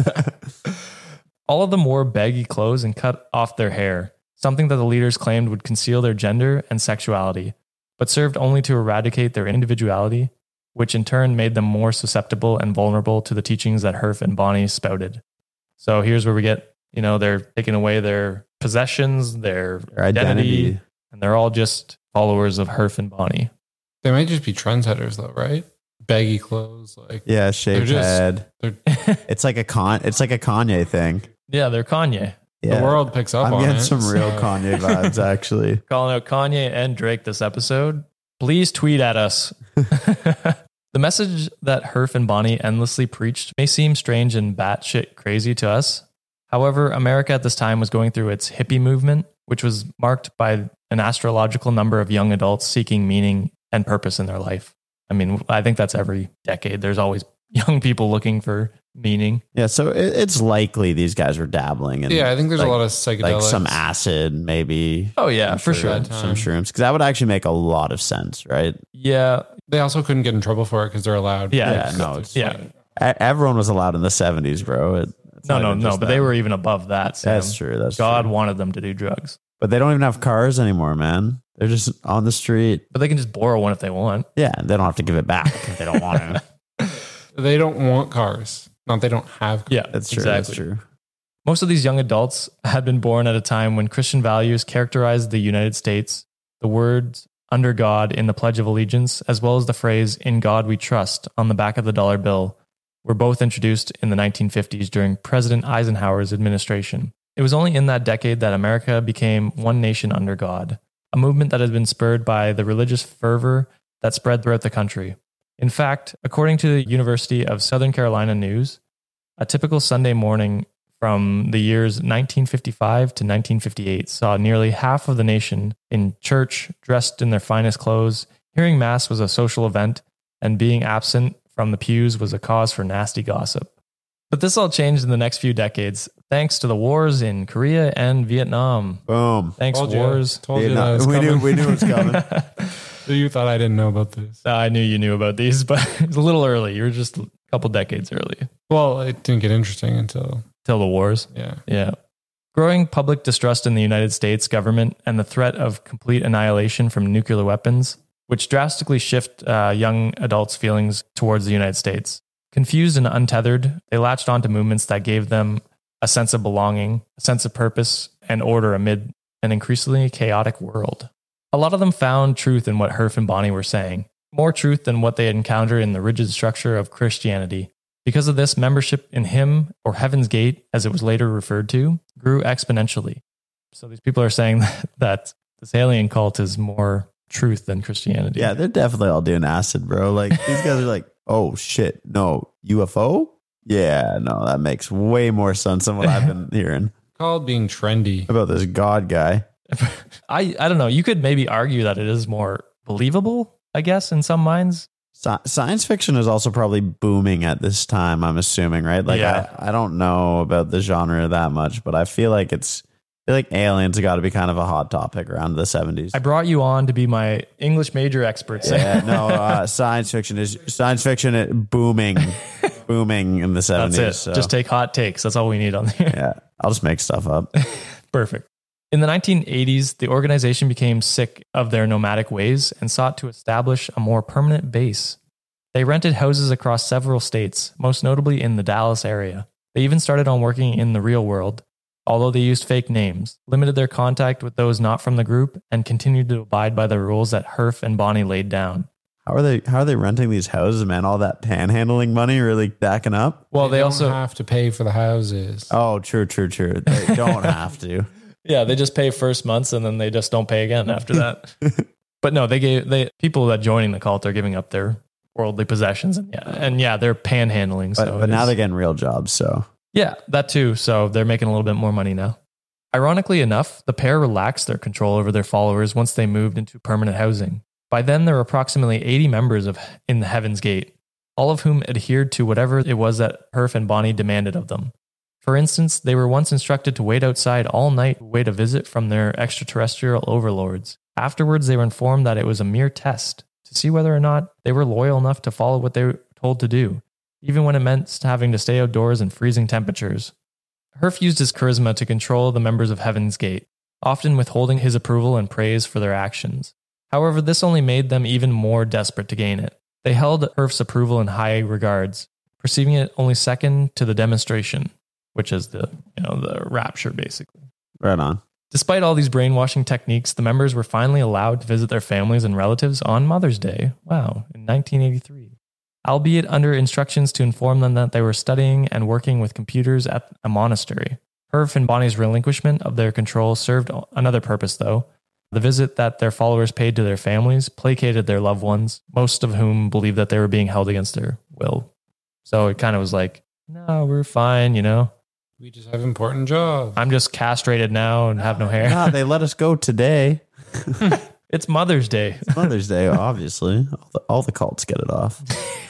All of them wore baggy clothes and cut off their hair, something that the leaders claimed would conceal their gender and sexuality. but served only to eradicate their individuality, which in turn made them more susceptible and vulnerable to the teachings that Herf and Bonnie spouted. So here's where we get, they're taking away their possessions, their identity, and they're all just followers of Herf and Bonnie. They might just be trendsetters though, right? Baggy clothes, like shaved head. It's like a Kanye thing. Yeah, they're Kanye. Yeah. The world picks up on it. I'm getting some real Kanye vibes, actually. Calling out Kanye and Drake this episode. Please tweet at us. The message that Herf and Bonnie endlessly preached may seem strange and batshit crazy to us. However, America at this time was going through its hippie movement, which was marked by an astrological number of young adults seeking meaning and purpose in their life. I mean, I think that's every decade. There's always young people looking for meaning. Yeah, so it's likely these guys were dabbling in. Yeah, I think there's a lot of psychedelics. Like some acid, maybe. Oh, yeah, for sure. Some shrooms. Because that would actually make a lot of sense, right? Yeah. They also couldn't get in trouble for it because they're allowed. Everyone was allowed in the 70s, bro. No, but they were even above that. Sam. That's true. God wanted them to do drugs. But they don't even have cars anymore, man. They're just on the street. But they can just borrow one if they want. Yeah, they don't have to give it back if they don't want to. They don't want cars. Not they don't have cars. Yeah, that's true. Exactly. That's true. Most of these young adults had been born at a time when Christian values characterized the United States. The words "under God" in the Pledge of Allegiance, as well as the phrase "in God we trust" on the back of the dollar bill, were both introduced in the 1950s during President Eisenhower's administration. It was only in that decade that America became one nation under God, a movement that had been spurred by the religious fervor that spread throughout the country. In fact, according to the University of Southern Carolina News, a typical Sunday morning from the years 1955 to 1958 saw nearly half of the nation in church, dressed in their finest clothes. Hearing Mass was a social event, and being absent from the pews was a cause for nasty gossip. But this all changed in the next few decades, thanks to the wars in Korea and Vietnam. Boom. Thanks, wars. Told you that was we coming. knew it was coming. So you thought I didn't know about this? I knew you knew about these, but it was a little early. You were just a couple decades early. Well, it didn't get interesting until the wars. Yeah. Growing public distrust in the United States government and the threat of complete annihilation from nuclear weapons, which drastically shift young adults' feelings towards the United States. Confused and untethered, they latched onto movements that gave them a sense of belonging, a sense of purpose, and order amid an increasingly chaotic world. A lot of them found truth in what Herf and Bonnie were saying, more truth than what they had encountered in the rigid structure of Christianity. Because of this, membership in Him, or Heaven's Gate, as it was later referred to, grew exponentially. So these people are saying that this alien cult is more truth than Christianity. Yeah, they're definitely all doing acid, bro. Like, these guys are like, oh shit, no, UFO? Yeah, no, that makes way more sense than what I've been hearing. Called being trendy. About this God guy. I don't know. You could maybe argue that it is more believable, I guess, in some minds. Science fiction is also probably booming at this time, I'm assuming, right? Like, Yeah. I don't know about the genre that much, but I feel like aliens have got to be kind of a hot topic around the 70s. I brought you on to be my English major expert. Yeah, no, science fiction booming in the 70s. That's it. So. Just take hot takes. That's all we need on here. Yeah, I'll just make stuff up. Perfect. In the 1980s, the organization became sick of their nomadic ways and sought to establish a more permanent base. They rented houses across several states, most notably in the Dallas area. They even started on working in the real world, although they used fake names, limited their contact with those not from the group, and continued to abide by the rules that Herf and Bonnie laid down. How are they renting these houses, man? All that panhandling money really backing up? Well, they don't also have to pay for the houses. Oh, true. They don't have to. Yeah, they just pay first months and then they just don't pay again after that. But no, people that joining the cult are giving up their worldly possessions and they're panhandling. But now they're getting real jobs, so. Yeah, that too. So they're making a little bit more money now. Ironically enough, the pair relaxed their control over their followers once they moved into permanent housing. By then, there were approximately 80 members in the Heaven's Gate, all of whom adhered to whatever it was that Herf and Bonnie demanded of them. For instance, they were once instructed to wait outside all night to wait a visit from their extraterrestrial overlords. Afterwards, they were informed that it was a mere test to see whether or not they were loyal enough to follow what they were told to do, even when it meant having to stay outdoors in freezing temperatures. Herf used his charisma to control the members of Heaven's Gate, often withholding his approval and praise for their actions. However, this only made them even more desperate to gain it. They held Herf's approval in high regards, perceiving it only second to the demonstration, which is the rapture, basically. Right on. Despite all these brainwashing techniques, the members were finally allowed to visit their families and relatives on Mother's Day. Wow, in 1983. Albeit under instructions to inform them that they were studying and working with computers at a monastery. Herf and Bonnie's relinquishment of their control served another purpose, though. The visit that their followers paid to their families placated their loved ones, most of whom believed that they were being held against their will. So it kind of was like, no, we're fine, We just have important jobs. I'm just castrated now and have no hair. Ah, they let us go today. It's Mother's Day. Mother's Day, obviously. All the cults get it off.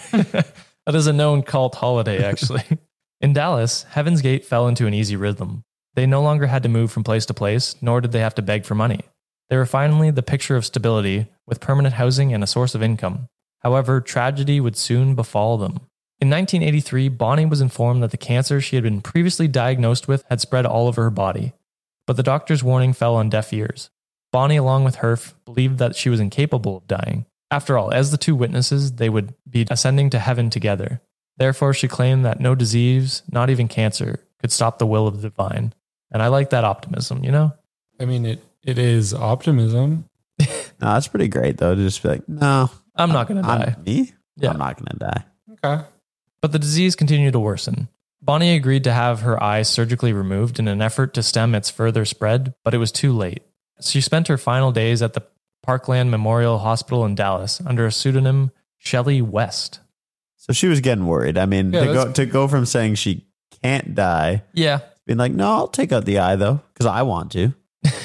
That is a known cult holiday, actually. In Dallas, Heaven's Gate fell into an easy rhythm. They no longer had to move from place to place, nor did they have to beg for money. They were finally the picture of stability, with permanent housing and a source of income. However, tragedy would soon befall them. In 1983, Bonnie was informed that the cancer she had been previously diagnosed with had spread all over her body. But the doctor's warning fell on deaf ears. Bonnie, along with Herf, believed that she was incapable of dying. After all, as the two witnesses, they would be ascending to heaven together. Therefore, she claimed that no disease, not even cancer, could stop the will of the divine. And I like that optimism, I mean, it is optimism. No, that's pretty great, though, to just be like, no. I'm not going to die. Me? Yeah. I'm not going to die. Okay. But the disease continued to worsen. Bonnie agreed to have her eye surgically removed in an effort to stem its further spread, but it was too late. She spent her final days at the Parkland Memorial Hospital in Dallas under a pseudonym Shelley West. So she was getting worried. I mean, Yeah, to go from saying she can't die, Yeah. being like, no, I'll take out the eye though, because I want to.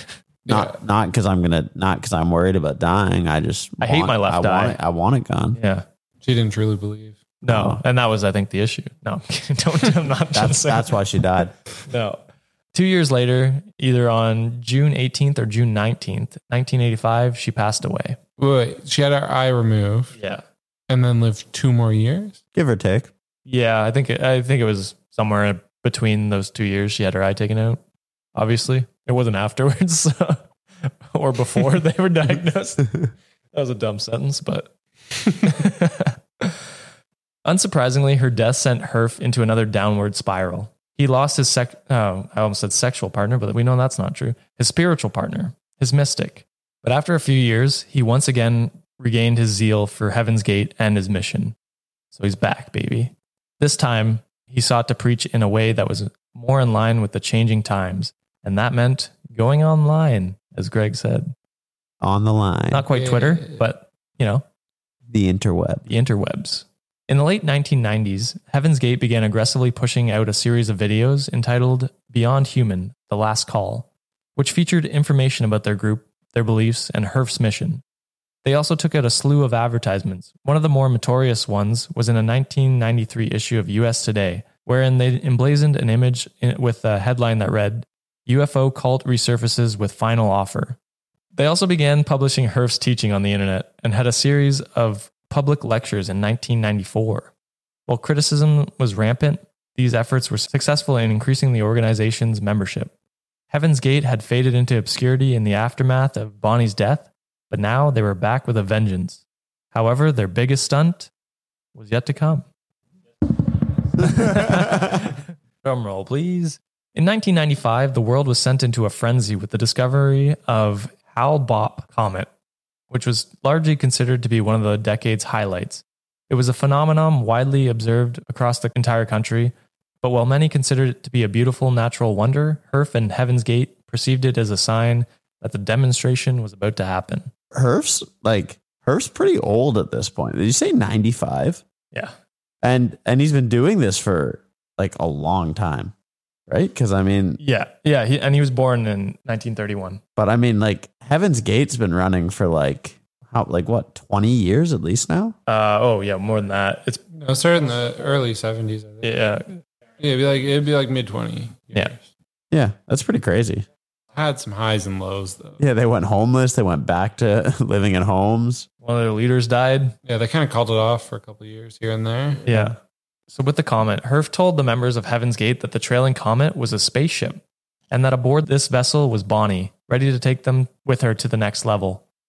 Not because I'm worried about dying. I hate my left eye. I want it gone. Yeah. She didn't truly believe. No. And that was, I think, the issue. No, I'm not just saying. That's why she died. No. 2 years later, either on June 18th or June 19th, 1985, she passed away. Wait, she had her eye removed Yeah. and then lived 2 more years? Give or take. Yeah, I think it was somewhere between those 2 years she had her eye taken out. Obviously, it wasn't afterwards or before they were diagnosed. That was a dumb sentence, but unsurprisingly, her death sent Herf into another downward spiral. He lost his I almost said sexual partner, but we know that's not true. His spiritual partner, his mystic. But after a few years, he once again regained his zeal for Heaven's Gate and his mission. So he's back, baby. This time, he sought to preach in a way that was more in line with the changing times. And that meant going online, as Greg said. On the line. Not quite Twitter, but, The interweb. the interwebs. In the late 1990s, Heaven's Gate began aggressively pushing out a series of videos entitled Beyond Human, The Last Call, which featured information about their group, their beliefs, and Herf's mission. They also took out a slew of advertisements. One of the more notorious ones was in a 1993 issue of US Today, wherein they emblazoned an image with a headline that read, UFO cult resurfaces with final offer. They also began publishing Herf's teaching on the internet and had a series of public lectures in 1994. While criticism was rampant, these efforts were successful in increasing the organization's membership. Heaven's Gate had faded into obscurity in the aftermath of Bonnie's death, but now they were back with a vengeance. However, their biggest stunt was yet to come. Drum roll, please. In 1995, the world was sent into a frenzy with the discovery of Hale-Bopp comet, which was largely considered to be one of the decade's highlights. It was a phenomenon widely observed across the entire country, but while many considered it to be a beautiful natural wonder, Herf and Heaven's Gate perceived it as a sign that the demonstration was about to happen. Herf's pretty old at this point. Did you say 95? Yeah. And he's been doing this for like a long time, right? Because I mean, Yeah. He was born in 1931. but I mean, like Heaven's Gate's been running for like 20 years at least now. More than that. It's No, it started in the early 70s, I think. yeah. Yeah, it'd be like mid-20 Yeah. years. Yeah, that's pretty crazy. Had some highs and lows, though. Yeah, they went homeless. They went back to living in homes. One of their leaders died. Yeah, they kind of called it off for a couple of years here and there. Yeah. So with the comet, Herf told the members of Heaven's Gate that the trailing comet was a spaceship and that aboard this vessel was Bonnie, ready to take them with her to the next level.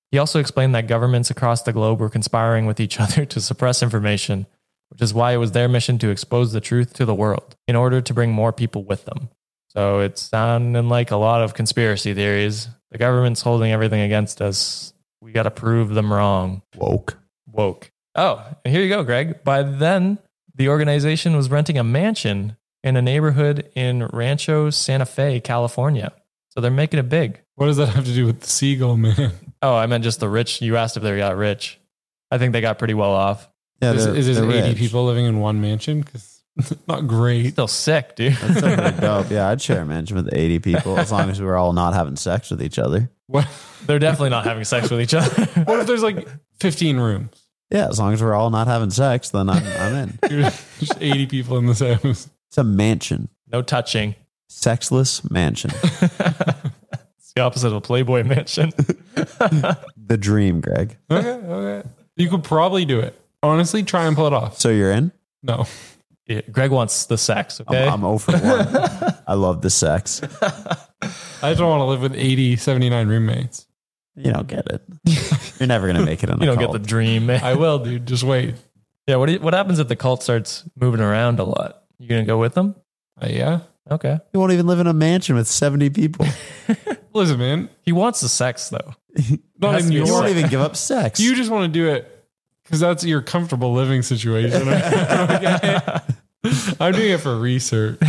He also explained that governments across the globe were conspiring with each other to suppress information, which is why it was their mission to expose the truth to the world in order to bring more people with them. So it's sounding like a lot of conspiracy theories. The government's holding everything against us. We got to prove them wrong. Woke. Oh, and here you go, Greg. By then, the organization was renting a mansion in a neighborhood in Rancho Santa Fe, California. So they're making it big. What does that have to do with the seagull man? Oh, I meant just the rich. You asked if they got rich. I think they got pretty well off. Yeah, Is it they're 80 rich. people living in one mansion? Because not great. Still sick, dude. That's still pretty dope. Yeah, I'd share a mansion with 80 people as long as we were all not having sex with each other. What, They're definitely not having sex with each other. what if there's like 15 rooms? Yeah, as long as we're all not having sex, then I'm in. Just 80 people in this house. It's a mansion. No touching. Sexless mansion. It's the opposite of a Playboy mansion. The dream, Greg. Okay. You could probably do it. Honestly, try and pull it off. So you're in? No. Yeah, Greg wants the sex, okay? I'm 0 for 1. I love the sex. I don't want to live with 80, 79 roommates. You don't get it. You're never going to make it in a You don't cult. get the dream, man. I will, dude. Just wait. Yeah, what happens if the cult starts moving around a lot? You gonna go with them? Yeah. Okay. You won't even live in a mansion with 70 people. Listen, man. He wants the sex though. Not Has to in be You a won't your. even give up sex. You just want to do it because that's your comfortable living situation. Okay? I'm doing it for research.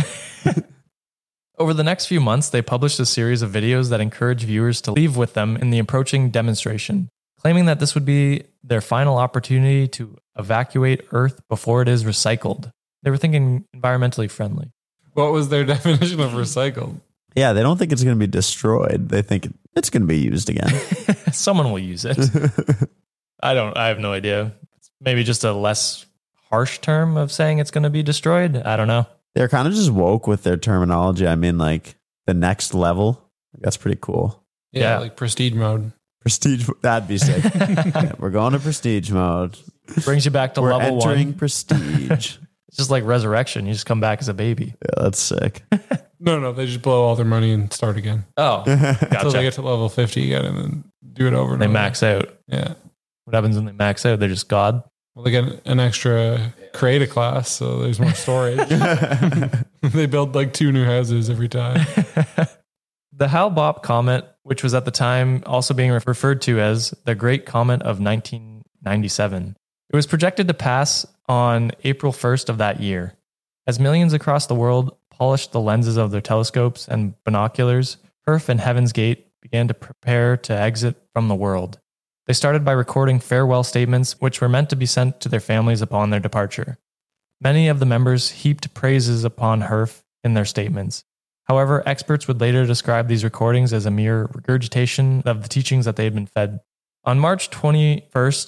Over the next few months, they published a series of videos that encourage viewers to leave with them in the approaching demonstration, claiming that this would be their final opportunity to evacuate Earth before it is recycled. They were thinking environmentally friendly. What was their definition of recycled? Yeah, they don't think it's going to be destroyed. They think it's going to be used again. Someone will use it. I have no idea. Maybe just a less harsh term of saying it's going to be destroyed. I don't know. They're kind of just woke with their terminology. I mean, like the next level. That's pretty cool. Yeah. Like prestige mode. Prestige. That'd be sick. Yeah, we're going to prestige mode. Brings you back to We're level entering one. prestige. It's just like resurrection. You just come back as a baby. Yeah, that's sick. No, they just blow all their money and start again. Oh, Until they gotcha. get to level 50 again and then do it over and They over. max out. Yeah. What happens when they max out? They're just God. Well, they get an extra create a class, so there's more storage. They build like 2 new houses every time. The Hale-Bopp comet, which was at the time also being referred to as the Great Comet of 1997, it was projected to pass on April 1st of that year. As millions across the world polished the lenses of their telescopes and binoculars, Earth and Heaven's Gate began to prepare to exit from the world. They started by recording farewell statements, which were meant to be sent to their families upon their departure. Many of the members heaped praises upon Herf in their statements. However, experts would later describe these recordings as a mere regurgitation of the teachings that they had been fed. On March 21st,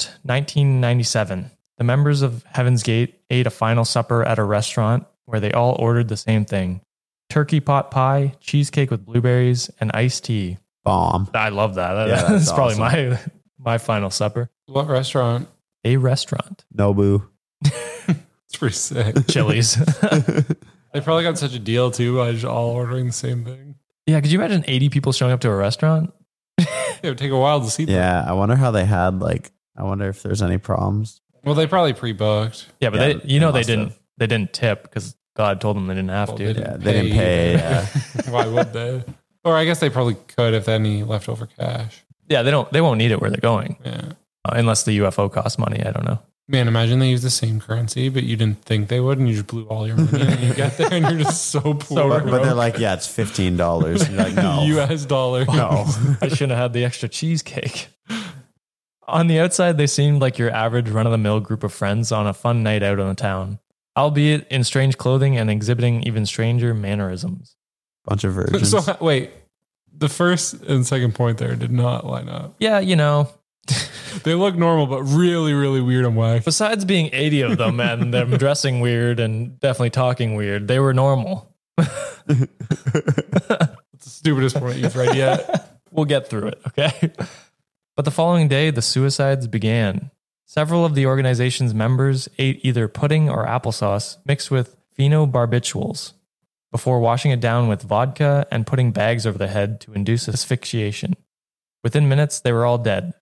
1997, the members of Heaven's Gate ate a final supper at a restaurant where they all ordered the same thing: turkey pot pie, cheesecake with blueberries, and iced tea. Bomb. I love that. Yeah, That's that's probably my final supper. What restaurant? A restaurant. Nobu. It's pretty sick. Chili's. They probably got such a deal too by just all ordering the same thing. Yeah, could you imagine 80 people showing up to a restaurant? It would take a while to see them. Yeah, I wonder how they had I wonder if there's any problems. Well, they probably pre-booked. Yeah, but Yeah, they they must didn't. have. They didn't tip because God told them they didn't have Well, to. they Yeah, they didn't pay. either. Why would they? Or I guess they probably could if they had any leftover cash. Yeah, they won't need it where they're going Yeah. unless the UFO costs money. I don't know. Man, imagine they use the same currency, but you didn't think they would, and you just blew all your money, and you get there and you're just so poor. But they're like, yeah, it's $15. You're like, no. US dollar. No. I shouldn't have had the extra cheesecake. On the outside, they seemed like your average run-of-the-mill group of friends on a fun night out in the town, albeit in strange clothing and exhibiting even stranger mannerisms. Bunch of virgins. So wait, the first and second point there did not line up. Yeah, They look normal, but really, really weird and wacky. besides being 80 of them and them dressing weird and definitely talking weird, they were normal. It's the stupidest point you've read yet. We'll get through it, okay? But the following day, the suicides began. Several of the organization's members ate either pudding or applesauce mixed with phenobarbiturals before washing it down with vodka and putting bags over the head to induce asphyxiation. Within minutes, they were all dead.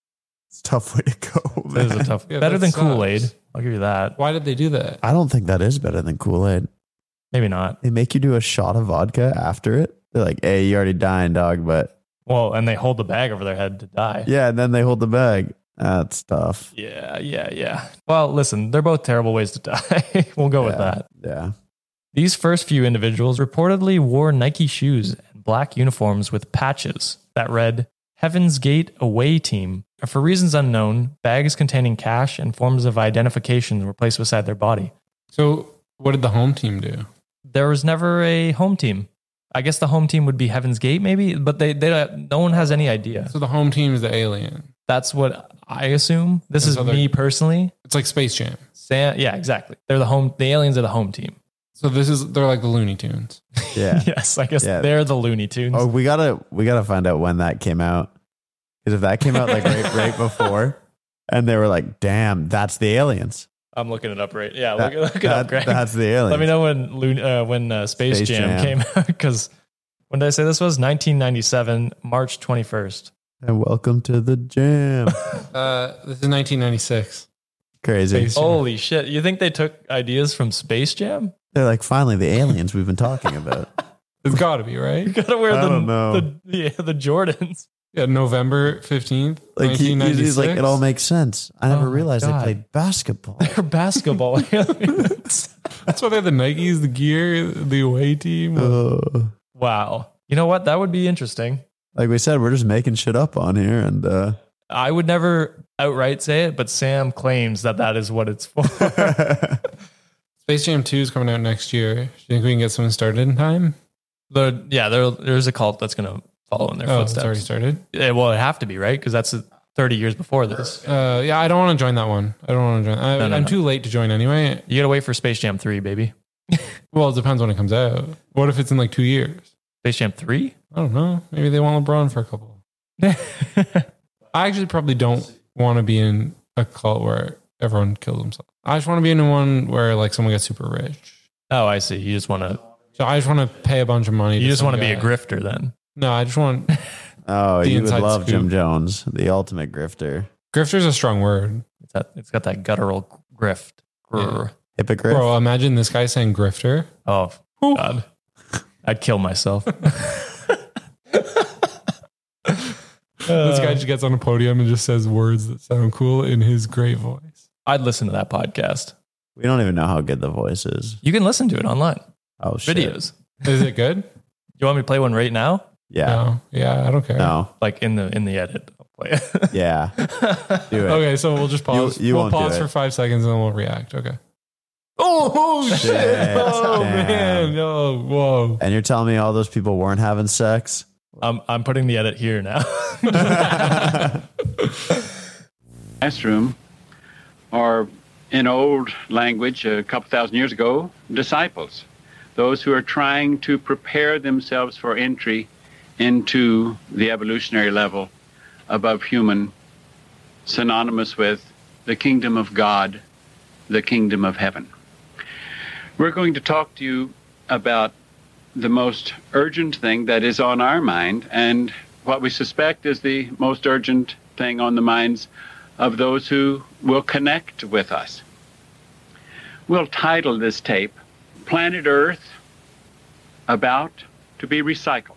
It's a tough way to go, It is a man. tough. Yeah, better that than sucks. Kool-Aid. I'll give you that. Why did they do that? I don't think that is better than Kool-Aid. Maybe not. They make you do a shot of vodka after it. They're like, hey, you already dying, dog, but Well, and they hold the bag over their head to die. yeah, and then they hold the bag. That's tough. Yeah. Well, listen, they're both terrible ways to die. We'll go with that. Yeah. These first few individuals reportedly wore Nike shoes and black uniforms with patches that read Heaven's Gate Away Team. For reasons unknown, bags containing cash and forms of identification were placed beside their body. So what did the home team do? There was never a home team. I guess the home team would be Heaven's Gate, maybe, but they no one has any idea. So the home team is the alien. That's what I assume. This And is so they're- me personally. It's like Space Jam. Yeah, exactly. They're the aliens are the home team. So they're like the Looney Tunes. Yeah. Yes, I guess Yeah. they're the Looney Tunes. Oh, we gotta find out when that came out. Because if that came out like right before, and they were like, "Damn, that's the aliens." I'm looking it up right. Yeah, That- look it up, Greg. That's the aliens. Let me know when Space Space Jam Jam. came out, because when did I say this was? 1997, March 21st. And welcome to the jam. This is 1996. Crazy. Space Jam. Holy shit! You think they took ideas from Space Jam? They're like, finally, the aliens we've been talking about. It's got to be, You right? gotta wear I don't know. the Jordans. Yeah, November 15th, Like he's 1996. like, it all makes sense. I never Oh my realized God. they played basketball. They're basketball aliens. That's why they have the Nikes, the gear, the away team. Wow. You know what? That would be interesting. Like we said, we're just making shit up on here, and I would never outright say it, but Sam claims that is what it's for. Space Jam 2 is coming out next year. Do you think we can get something started in time? There's a cult that's going to follow in their Oh, it's footsteps. already started? Yeah, well, it'd have to be, right? Because that's 30 years before this. Yeah, I don't want to join that one. I don't want to join. No, I'm no. too late to join anyway. You got to wait for Space Jam 3, baby. Well, it depends when it comes out. What if it's in like 2 years? Space Jam 3? I don't know. Maybe they want LeBron for a couple. I actually probably don't want to be in a cult where everyone kills themselves. I just want to be in one where like someone gets super rich. Oh, I see. You just want to. So I just want to pay a bunch of money. You just want to be a guy. grifter then. No, I just want. oh, The you would inside love Jim scoop. Jones, the ultimate grifter, Grifter's a strong word. It's got that guttural grift. Grr. hypocrite. Bro, imagine this guy saying grifter. Oh, God. I'd kill myself. This guy just gets on a podium and just says words that sound cool in his great voice. I'd listen to that podcast. We don't even know how good the voice is. You can listen to it online. Oh shit! Videos. Is it good? You want me to play one right now? Yeah. No. Yeah, I don't care. No. Like in the edit. I'll play it. Yeah. Do it. Okay, so we'll just pause. You we'll won't do pause it. for 5 seconds and then we'll react. Okay. Oh shit! Shit, Oh damn. man! Oh whoa! And you're telling me all those people weren't having sex? I'm putting the edit here now. Classroom, or in old language, a couple thousand years ago, disciples, those who are trying to prepare themselves for entry into the evolutionary level above human, synonymous with the kingdom of God, the kingdom of heaven. We're going to talk to you about the most urgent thing that is on our mind, and what we suspect is the most urgent thing on the minds of those who will connect with us. We'll title this tape, Planet Earth About to be Recycled.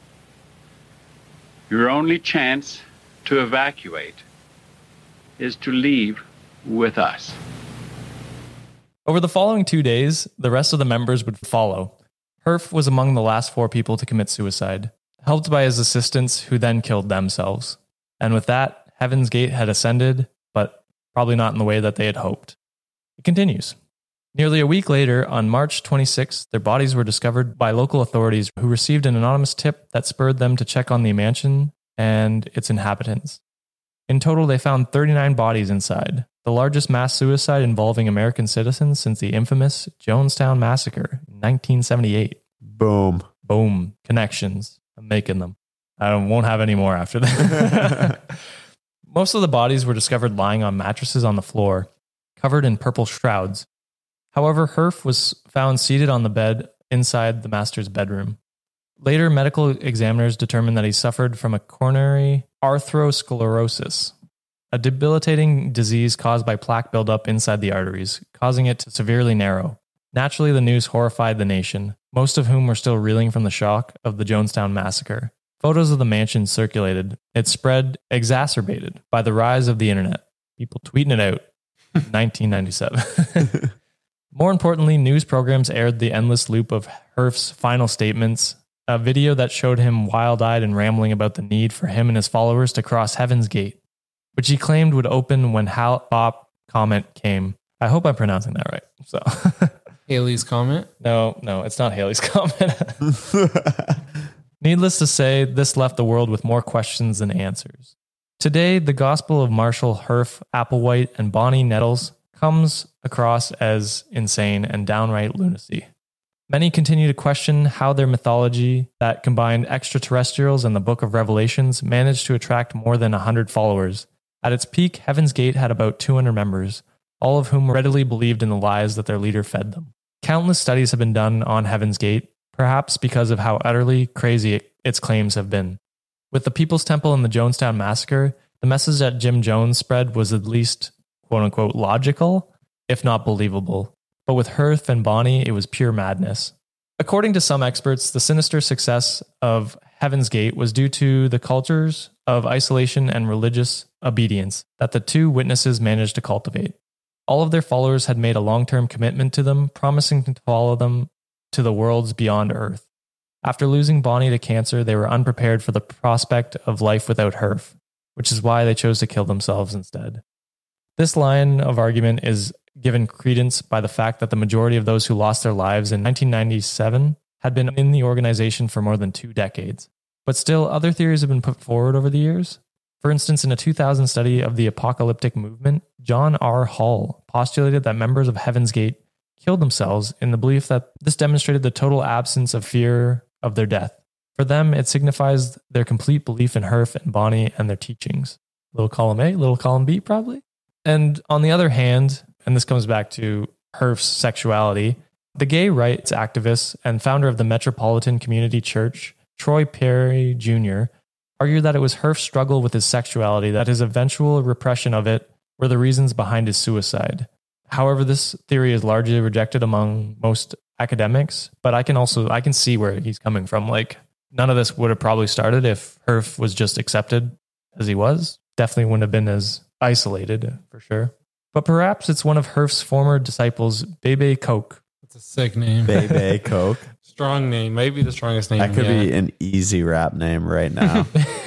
Your only chance to evacuate is to leave with us. Over the following 2 days, the rest of the members would follow. Herf was among the last 4 people to commit suicide, helped by his assistants who then killed themselves. And with that, Heaven's Gate had ascended, but probably not in the way that they had hoped. It continues. Nearly a week later, on March 26th, their bodies were discovered by local authorities who received an anonymous tip that spurred them to check on the mansion and its inhabitants. In total, they found 39 bodies inside, the largest mass suicide involving American citizens since the infamous Jonestown Massacre in 1978. Boom. Boom. Connections. I'm making them. I won't have any more after that. Most of the bodies were discovered lying on mattresses on the floor, covered in purple shrouds. However, Herf was found seated on the bed inside the master's bedroom. Later, medical examiners determined that he suffered from a coronary arthrosclerosis. a debilitating disease caused by plaque buildup inside the arteries, causing it to severely narrow. Naturally, the news horrified the nation, most of whom were still reeling from the shock of the Jonestown massacre. Photos of the mansion circulated. It spread, exacerbated by the rise of the internet. People tweeting it out. 1997. More importantly, news programs aired the endless loop of Herf's final statements, a video that showed him wild-eyed and rambling about the need for him and his followers to cross Heaven's Gate, which he claimed would open when Hal Bopp Comet came. I hope I'm pronouncing that right. So, Haley's Comet? No, it's not Haley's Comet. Needless to say, this left the world with more questions than answers. Today, the gospel of Marshall Herf Applewhite and Bonnie Nettles comes across as insane and downright lunacy. Many continue to question how their mythology that combined extraterrestrials and the Book of Revelations managed to attract more than 100 followers. At its peak, Heaven's Gate had about 200 members, all of whom readily believed in the lies that their leader fed them. Countless studies have been done on Heaven's Gate, perhaps because of how utterly crazy its claims have been. With the People's Temple and the Jonestown Massacre, the message that Jim Jones spread was at least, quote-unquote, logical, if not believable. But with Herf and Bonnie, it was pure madness. According to some experts, the sinister success of Heaven's Gate was due to the cultures of isolation and religious obedience that the two witnesses managed to cultivate. All of their followers had made a long-term commitment to them, promising to follow them to the worlds beyond Earth. After losing Bonnie to cancer, they were unprepared for the prospect of life without Herf, which is why they chose to kill themselves instead. This line of argument is given credence by the fact that the majority of those who lost their lives in 1997 had been in the organization for more than 2 decades. But still, other theories have been put forward over the years. For instance, in a 2000 study of the apocalyptic movement, John R. Hall postulated that members of Heaven's Gate killed themselves in the belief that this demonstrated the total absence of fear of their death. For them, it signifies their complete belief in Herf and Bonnie and their teachings. Little column A, little column B, probably. And on the other hand, and this comes back to Herf's sexuality, the gay rights activist and founder of the Metropolitan Community Church, Troy Perry Jr., argued that it was Herf's struggle with his sexuality, that his eventual repression of it were the reasons behind his suicide. However, this theory is largely rejected among most academics, but I can see where he's coming from. Like, none of this would have probably started if Herf was just accepted as he was. Definitely wouldn't have been as isolated, for sure. But perhaps it's one of Herf's former disciples, Bebe Coke. That's a sick name. Bebe Coke. Strong name. Maybe the strongest name. That could be an easy rap name right now.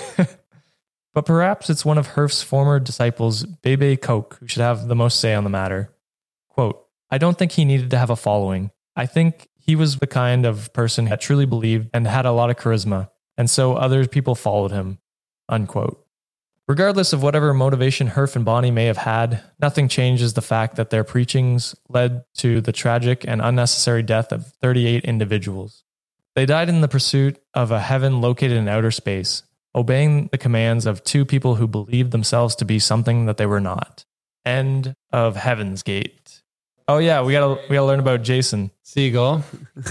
But perhaps it's one of Herf's former disciples, Bebe Coke, who should have the most say on the matter. Quote, I don't think he needed to have a following. I think he was the kind of person that truly believed and had a lot of charisma, and so other people followed him. Unquote. Regardless of whatever motivation Herf and Bonnie may have had, nothing changes the fact that their preachings led to the tragic and unnecessary death of 38 individuals. They died in the pursuit of a heaven located in outer space, obeying the commands of 2 people who believed themselves to be something that they were not. End of Heaven's Gate. Oh yeah, we gotta learn about Jason Segel.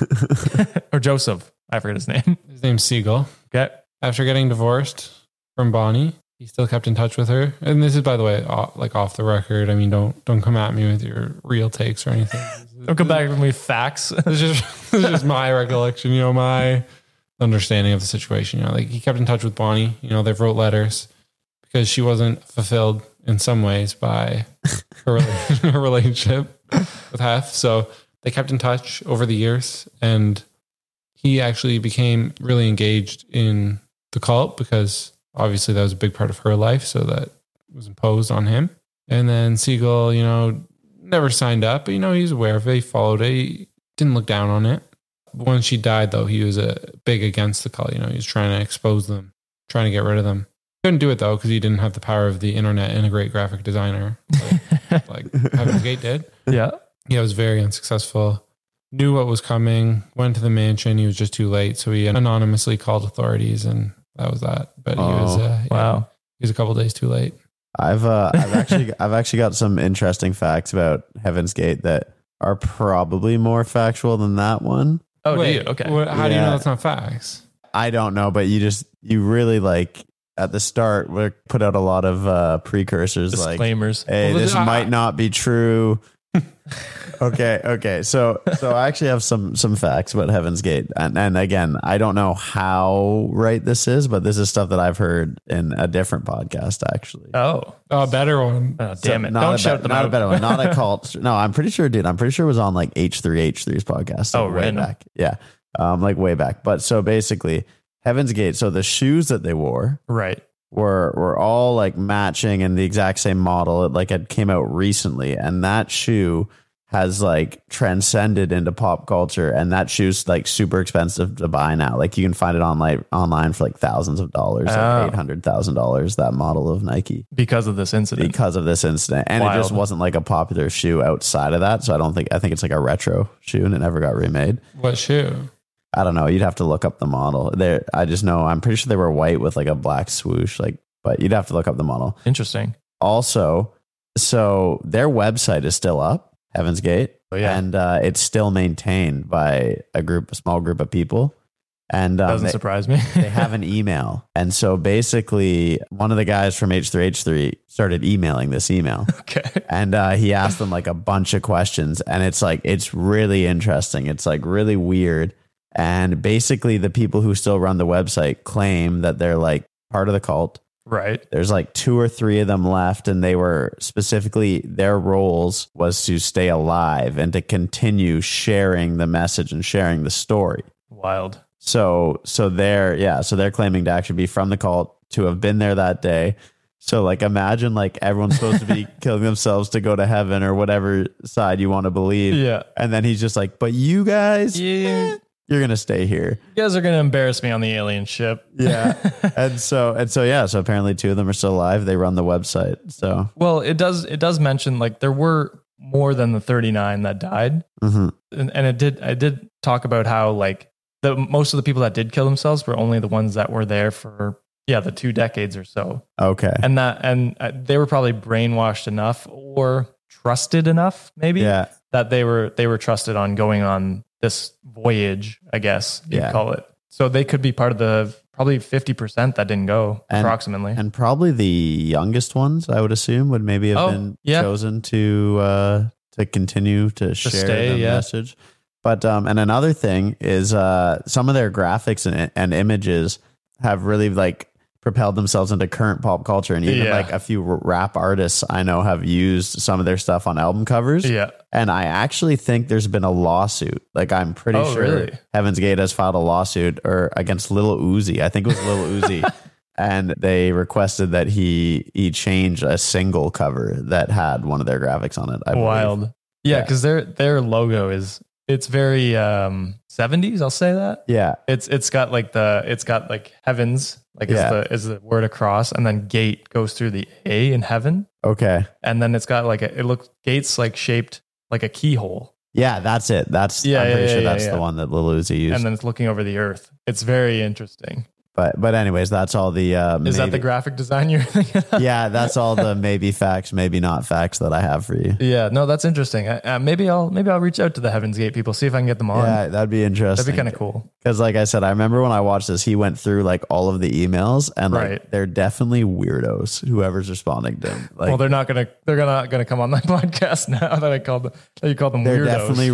Or Joseph. I forget his name. His name's Segel. Okay. After getting divorced from Bonnie, he still kept in touch with her. And this is, by the way, off the record. I mean, don't come at me with your real takes or anything. Don't come back with me with facts. This is just my recollection, my understanding of the situation. Like, he kept in touch with Bonnie. They wrote letters because she wasn't fulfilled in some ways by her relationship with Hef. So they kept in touch over the years, and he actually became really engaged in the cult because obviously that was a big part of her life. So that was imposed on him. And then Segel, never signed up, but he's aware of it. He followed it. He didn't look down on it. When she died, though, he was big against the cult. He was trying to expose them, trying to get rid of them. Couldn't do it, though, because he didn't have the power of the internet and a great graphic designer like Heaven's Gate did. Yeah. Yeah, it was very unsuccessful. Knew what was coming, went to the mansion. He was just too late. So he anonymously called authorities, and that was that. But he was wow. He was a couple days too late. I've actually got some interesting facts about Heaven's Gate that are probably more factual than that one. Oh, wait, do you? Okay. How do you know that's not facts? I don't know, but you really at the start, we put out a lot of precursors Disclaimers. like, hey, Well, this might not be true. Okay. So I actually have some facts about Heaven's Gate. And again, I don't know how right this is, but this is stuff that I've heard in a different podcast, actually. Oh, A better one. damn it. Not Don't a shout them not out. a better one. Not a cult. No, I'm pretty sure, dude. I'm pretty sure it was on like H3's podcast. Oh, like way random. back. Yeah. Like way back. But so basically, Heaven's Gate. So the shoes that they wore Right. were all like matching and the exact same model. It like had came out recently, and that shoe has like transcended into pop culture, and that shoe's like super expensive to buy now. Like you can find it online for like thousands of dollars, Oh. like $800,000. That model of Nike Because of this incident. because of this incident, and it just Wild. wasn't like a popular shoe outside of that. So I think it's like a retro shoe, and it never got remade. What shoe? I don't know. You'd have to look up the model. There, I just know I'm pretty sure they were white with like a black swoosh. Like, but you'd have to look up the model. Interesting. Also, so their website is still up, Heaven's Gate, Oh, yeah. and it's still maintained by a small group of people. And Doesn't they, surprise me. they have an email. And so basically, one of the guys from H3 started emailing this email. Okay. And he asked them like a bunch of questions, and it's really interesting. It's like really weird. And basically, the people who still run the website claim that they're like part of the cult. Right. There's like 2 or 3 of them left, and they were specifically, their roles was to stay alive and to continue sharing the message and sharing the story. Wild. So they're claiming to actually be from the cult, to have been there that day. So like imagine like everyone's supposed to be killing themselves to go to heaven or whatever side you want to believe. Yeah. And then he's just like, but you guys, You you're going to stay here. guys are going to embarrass me on the alien ship. Yeah. and so apparently 2 of them are still alive. They run the website. So Well, it does mention like there were more than the 39 that died. mhm. And I did talk about how like most of the people that did kill themselves were only the ones that were there for the 2 decades or so. Okay. And they were probably brainwashed enough or trusted enough maybe Yeah. that they were trusted on going on this voyage, I guess you'd Yeah. call it. So they could be part of the probably 50% that didn't go approximately. And probably the youngest ones, I would assume, would maybe have been chosen to continue to share stay, the message. But and another thing is some of their graphics and images have really like propelled themselves into current pop culture, and even like a few rap artists I know have used some of their stuff on album covers. Yeah. And I actually think there's been a lawsuit. Like I'm pretty sure really? Heaven's Gate has filed a lawsuit or against Lil Uzi. I think it was Lil Uzi. And they requested that he change a single cover that had one of their graphics on it. I believe. Wild. Yeah, because their logo it's very 70s, I'll say that. Yeah. It's got like heavens, like is the word across, and then gate goes through the A in heaven. Okay. And then it's got like gates like shaped like a keyhole. Yeah, that's it. I'm pretty sure that's the one that Lil Uzi used. And then it's looking over the earth. It's very interesting. But anyways, that's all the Is that the graphic design you're thinking of? Yeah, that's all the maybe facts, maybe not facts that I have for you. Yeah, no, that's interesting. Maybe I'll reach out to the Heaven's Gate people, see if I can get them on. Yeah, that'd be interesting. That'd be kind of cool. Because like I said, I remember when I watched this, he went through like all of the emails, and like they're definitely weirdos, whoever's responding to him. Like, Well, they're not gonna come on my podcast now that you called them they're weirdos. definitely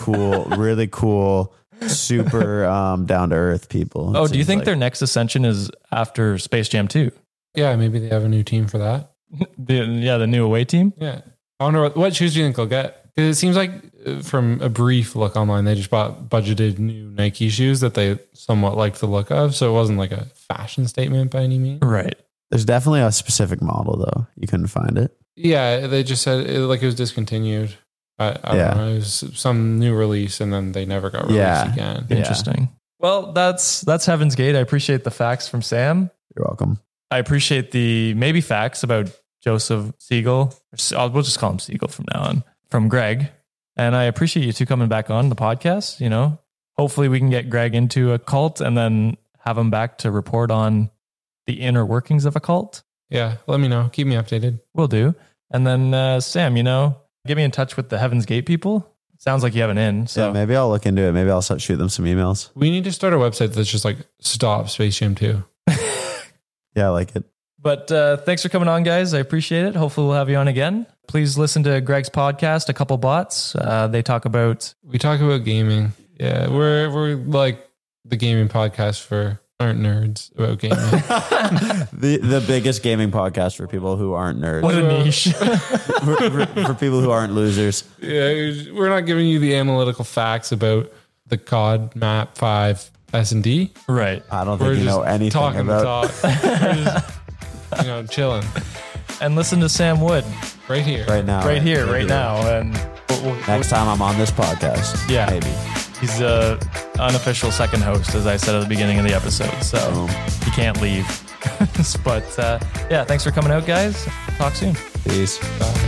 really cool, super down to earth people. Oh, do you think their next ascension is after Space Jam 2? Yeah, maybe they have a new team for that. The new away team? Yeah. I wonder what shoes do you think they'll get? 'Cause it seems like from a brief look online, they just bought budgeted new Nike shoes that they somewhat liked the look of. So it wasn't like a fashion statement by any means. Right. There's definitely a specific model though. You couldn't find it. Yeah, they just said it was discontinued. I don't know. It was some new release, and then they never got released again. Interesting. Well, that's Heaven's Gate. I appreciate the facts from Sam. You're welcome. I appreciate the maybe facts about Joseph Siegel. We'll just call him Siegel from now on. From Greg. And I appreciate you two coming back on the podcast. You know, hopefully we can get Greg into a cult and then have him back to report on the inner workings of a cult. Yeah, let me know. Keep me updated. Will do. And then Sam, get me in touch with the Heaven's Gate people. Sounds like you have an in. So Yeah, maybe I'll look into it. Maybe I'll shoot them some emails. We need to start a website that's just like stop Space Jam 2. Yeah, I like it. But thanks for coming on, guys. I appreciate it. Hopefully we'll have you on again. Please listen to Greg's podcast, A Couple Bots. They talk about... We talk about gaming. Yeah, we're like the gaming podcast for aren't nerds about gaming. The biggest gaming podcast for people who aren't nerds. What a niche. for people who aren't losers. Yeah, we're not giving you the analytical facts about the COD Map 5 S&D. Right. I don't think you know anything talking about. We're just, chilling And listen to Sam Wood right now. right now. And Next time I'm on this podcast. Yeah. Maybe. he's the unofficial second host, as I said at the beginning of the episode. So he can't leave. But yeah, thanks for coming out, guys. Talk soon. Peace. Bye.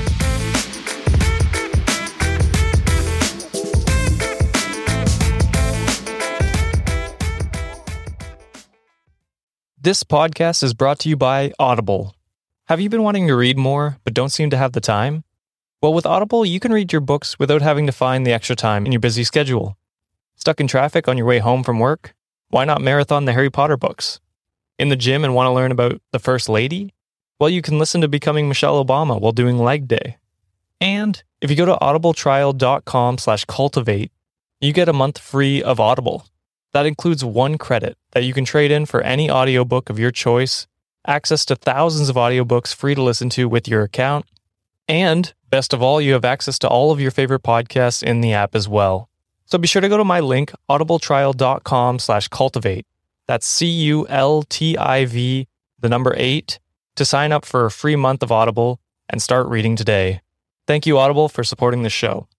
This podcast is brought to you by Audible. Have you been wanting to read more, but don't seem to have the time? Well, with Audible, you can read your books without having to find the extra time in your busy schedule. Stuck in traffic on your way home from work? Why not marathon the Harry Potter books? In the gym and want to learn about the First Lady? Well, you can listen to Becoming Michelle Obama while doing leg day. And if you go to audibletrial.com/cultivate, you get a month free of Audible. That includes 1 credit that you can trade in for any audiobook of your choice, access to thousands of audiobooks free to listen to with your account, and best of all, you have access to all of your favorite podcasts in the app as well. So be sure to go to my link, audibletrial.com/cultivate. That's CULTIV, the number 8, to sign up for a free month of Audible and start reading today. Thank you, Audible, for supporting the show.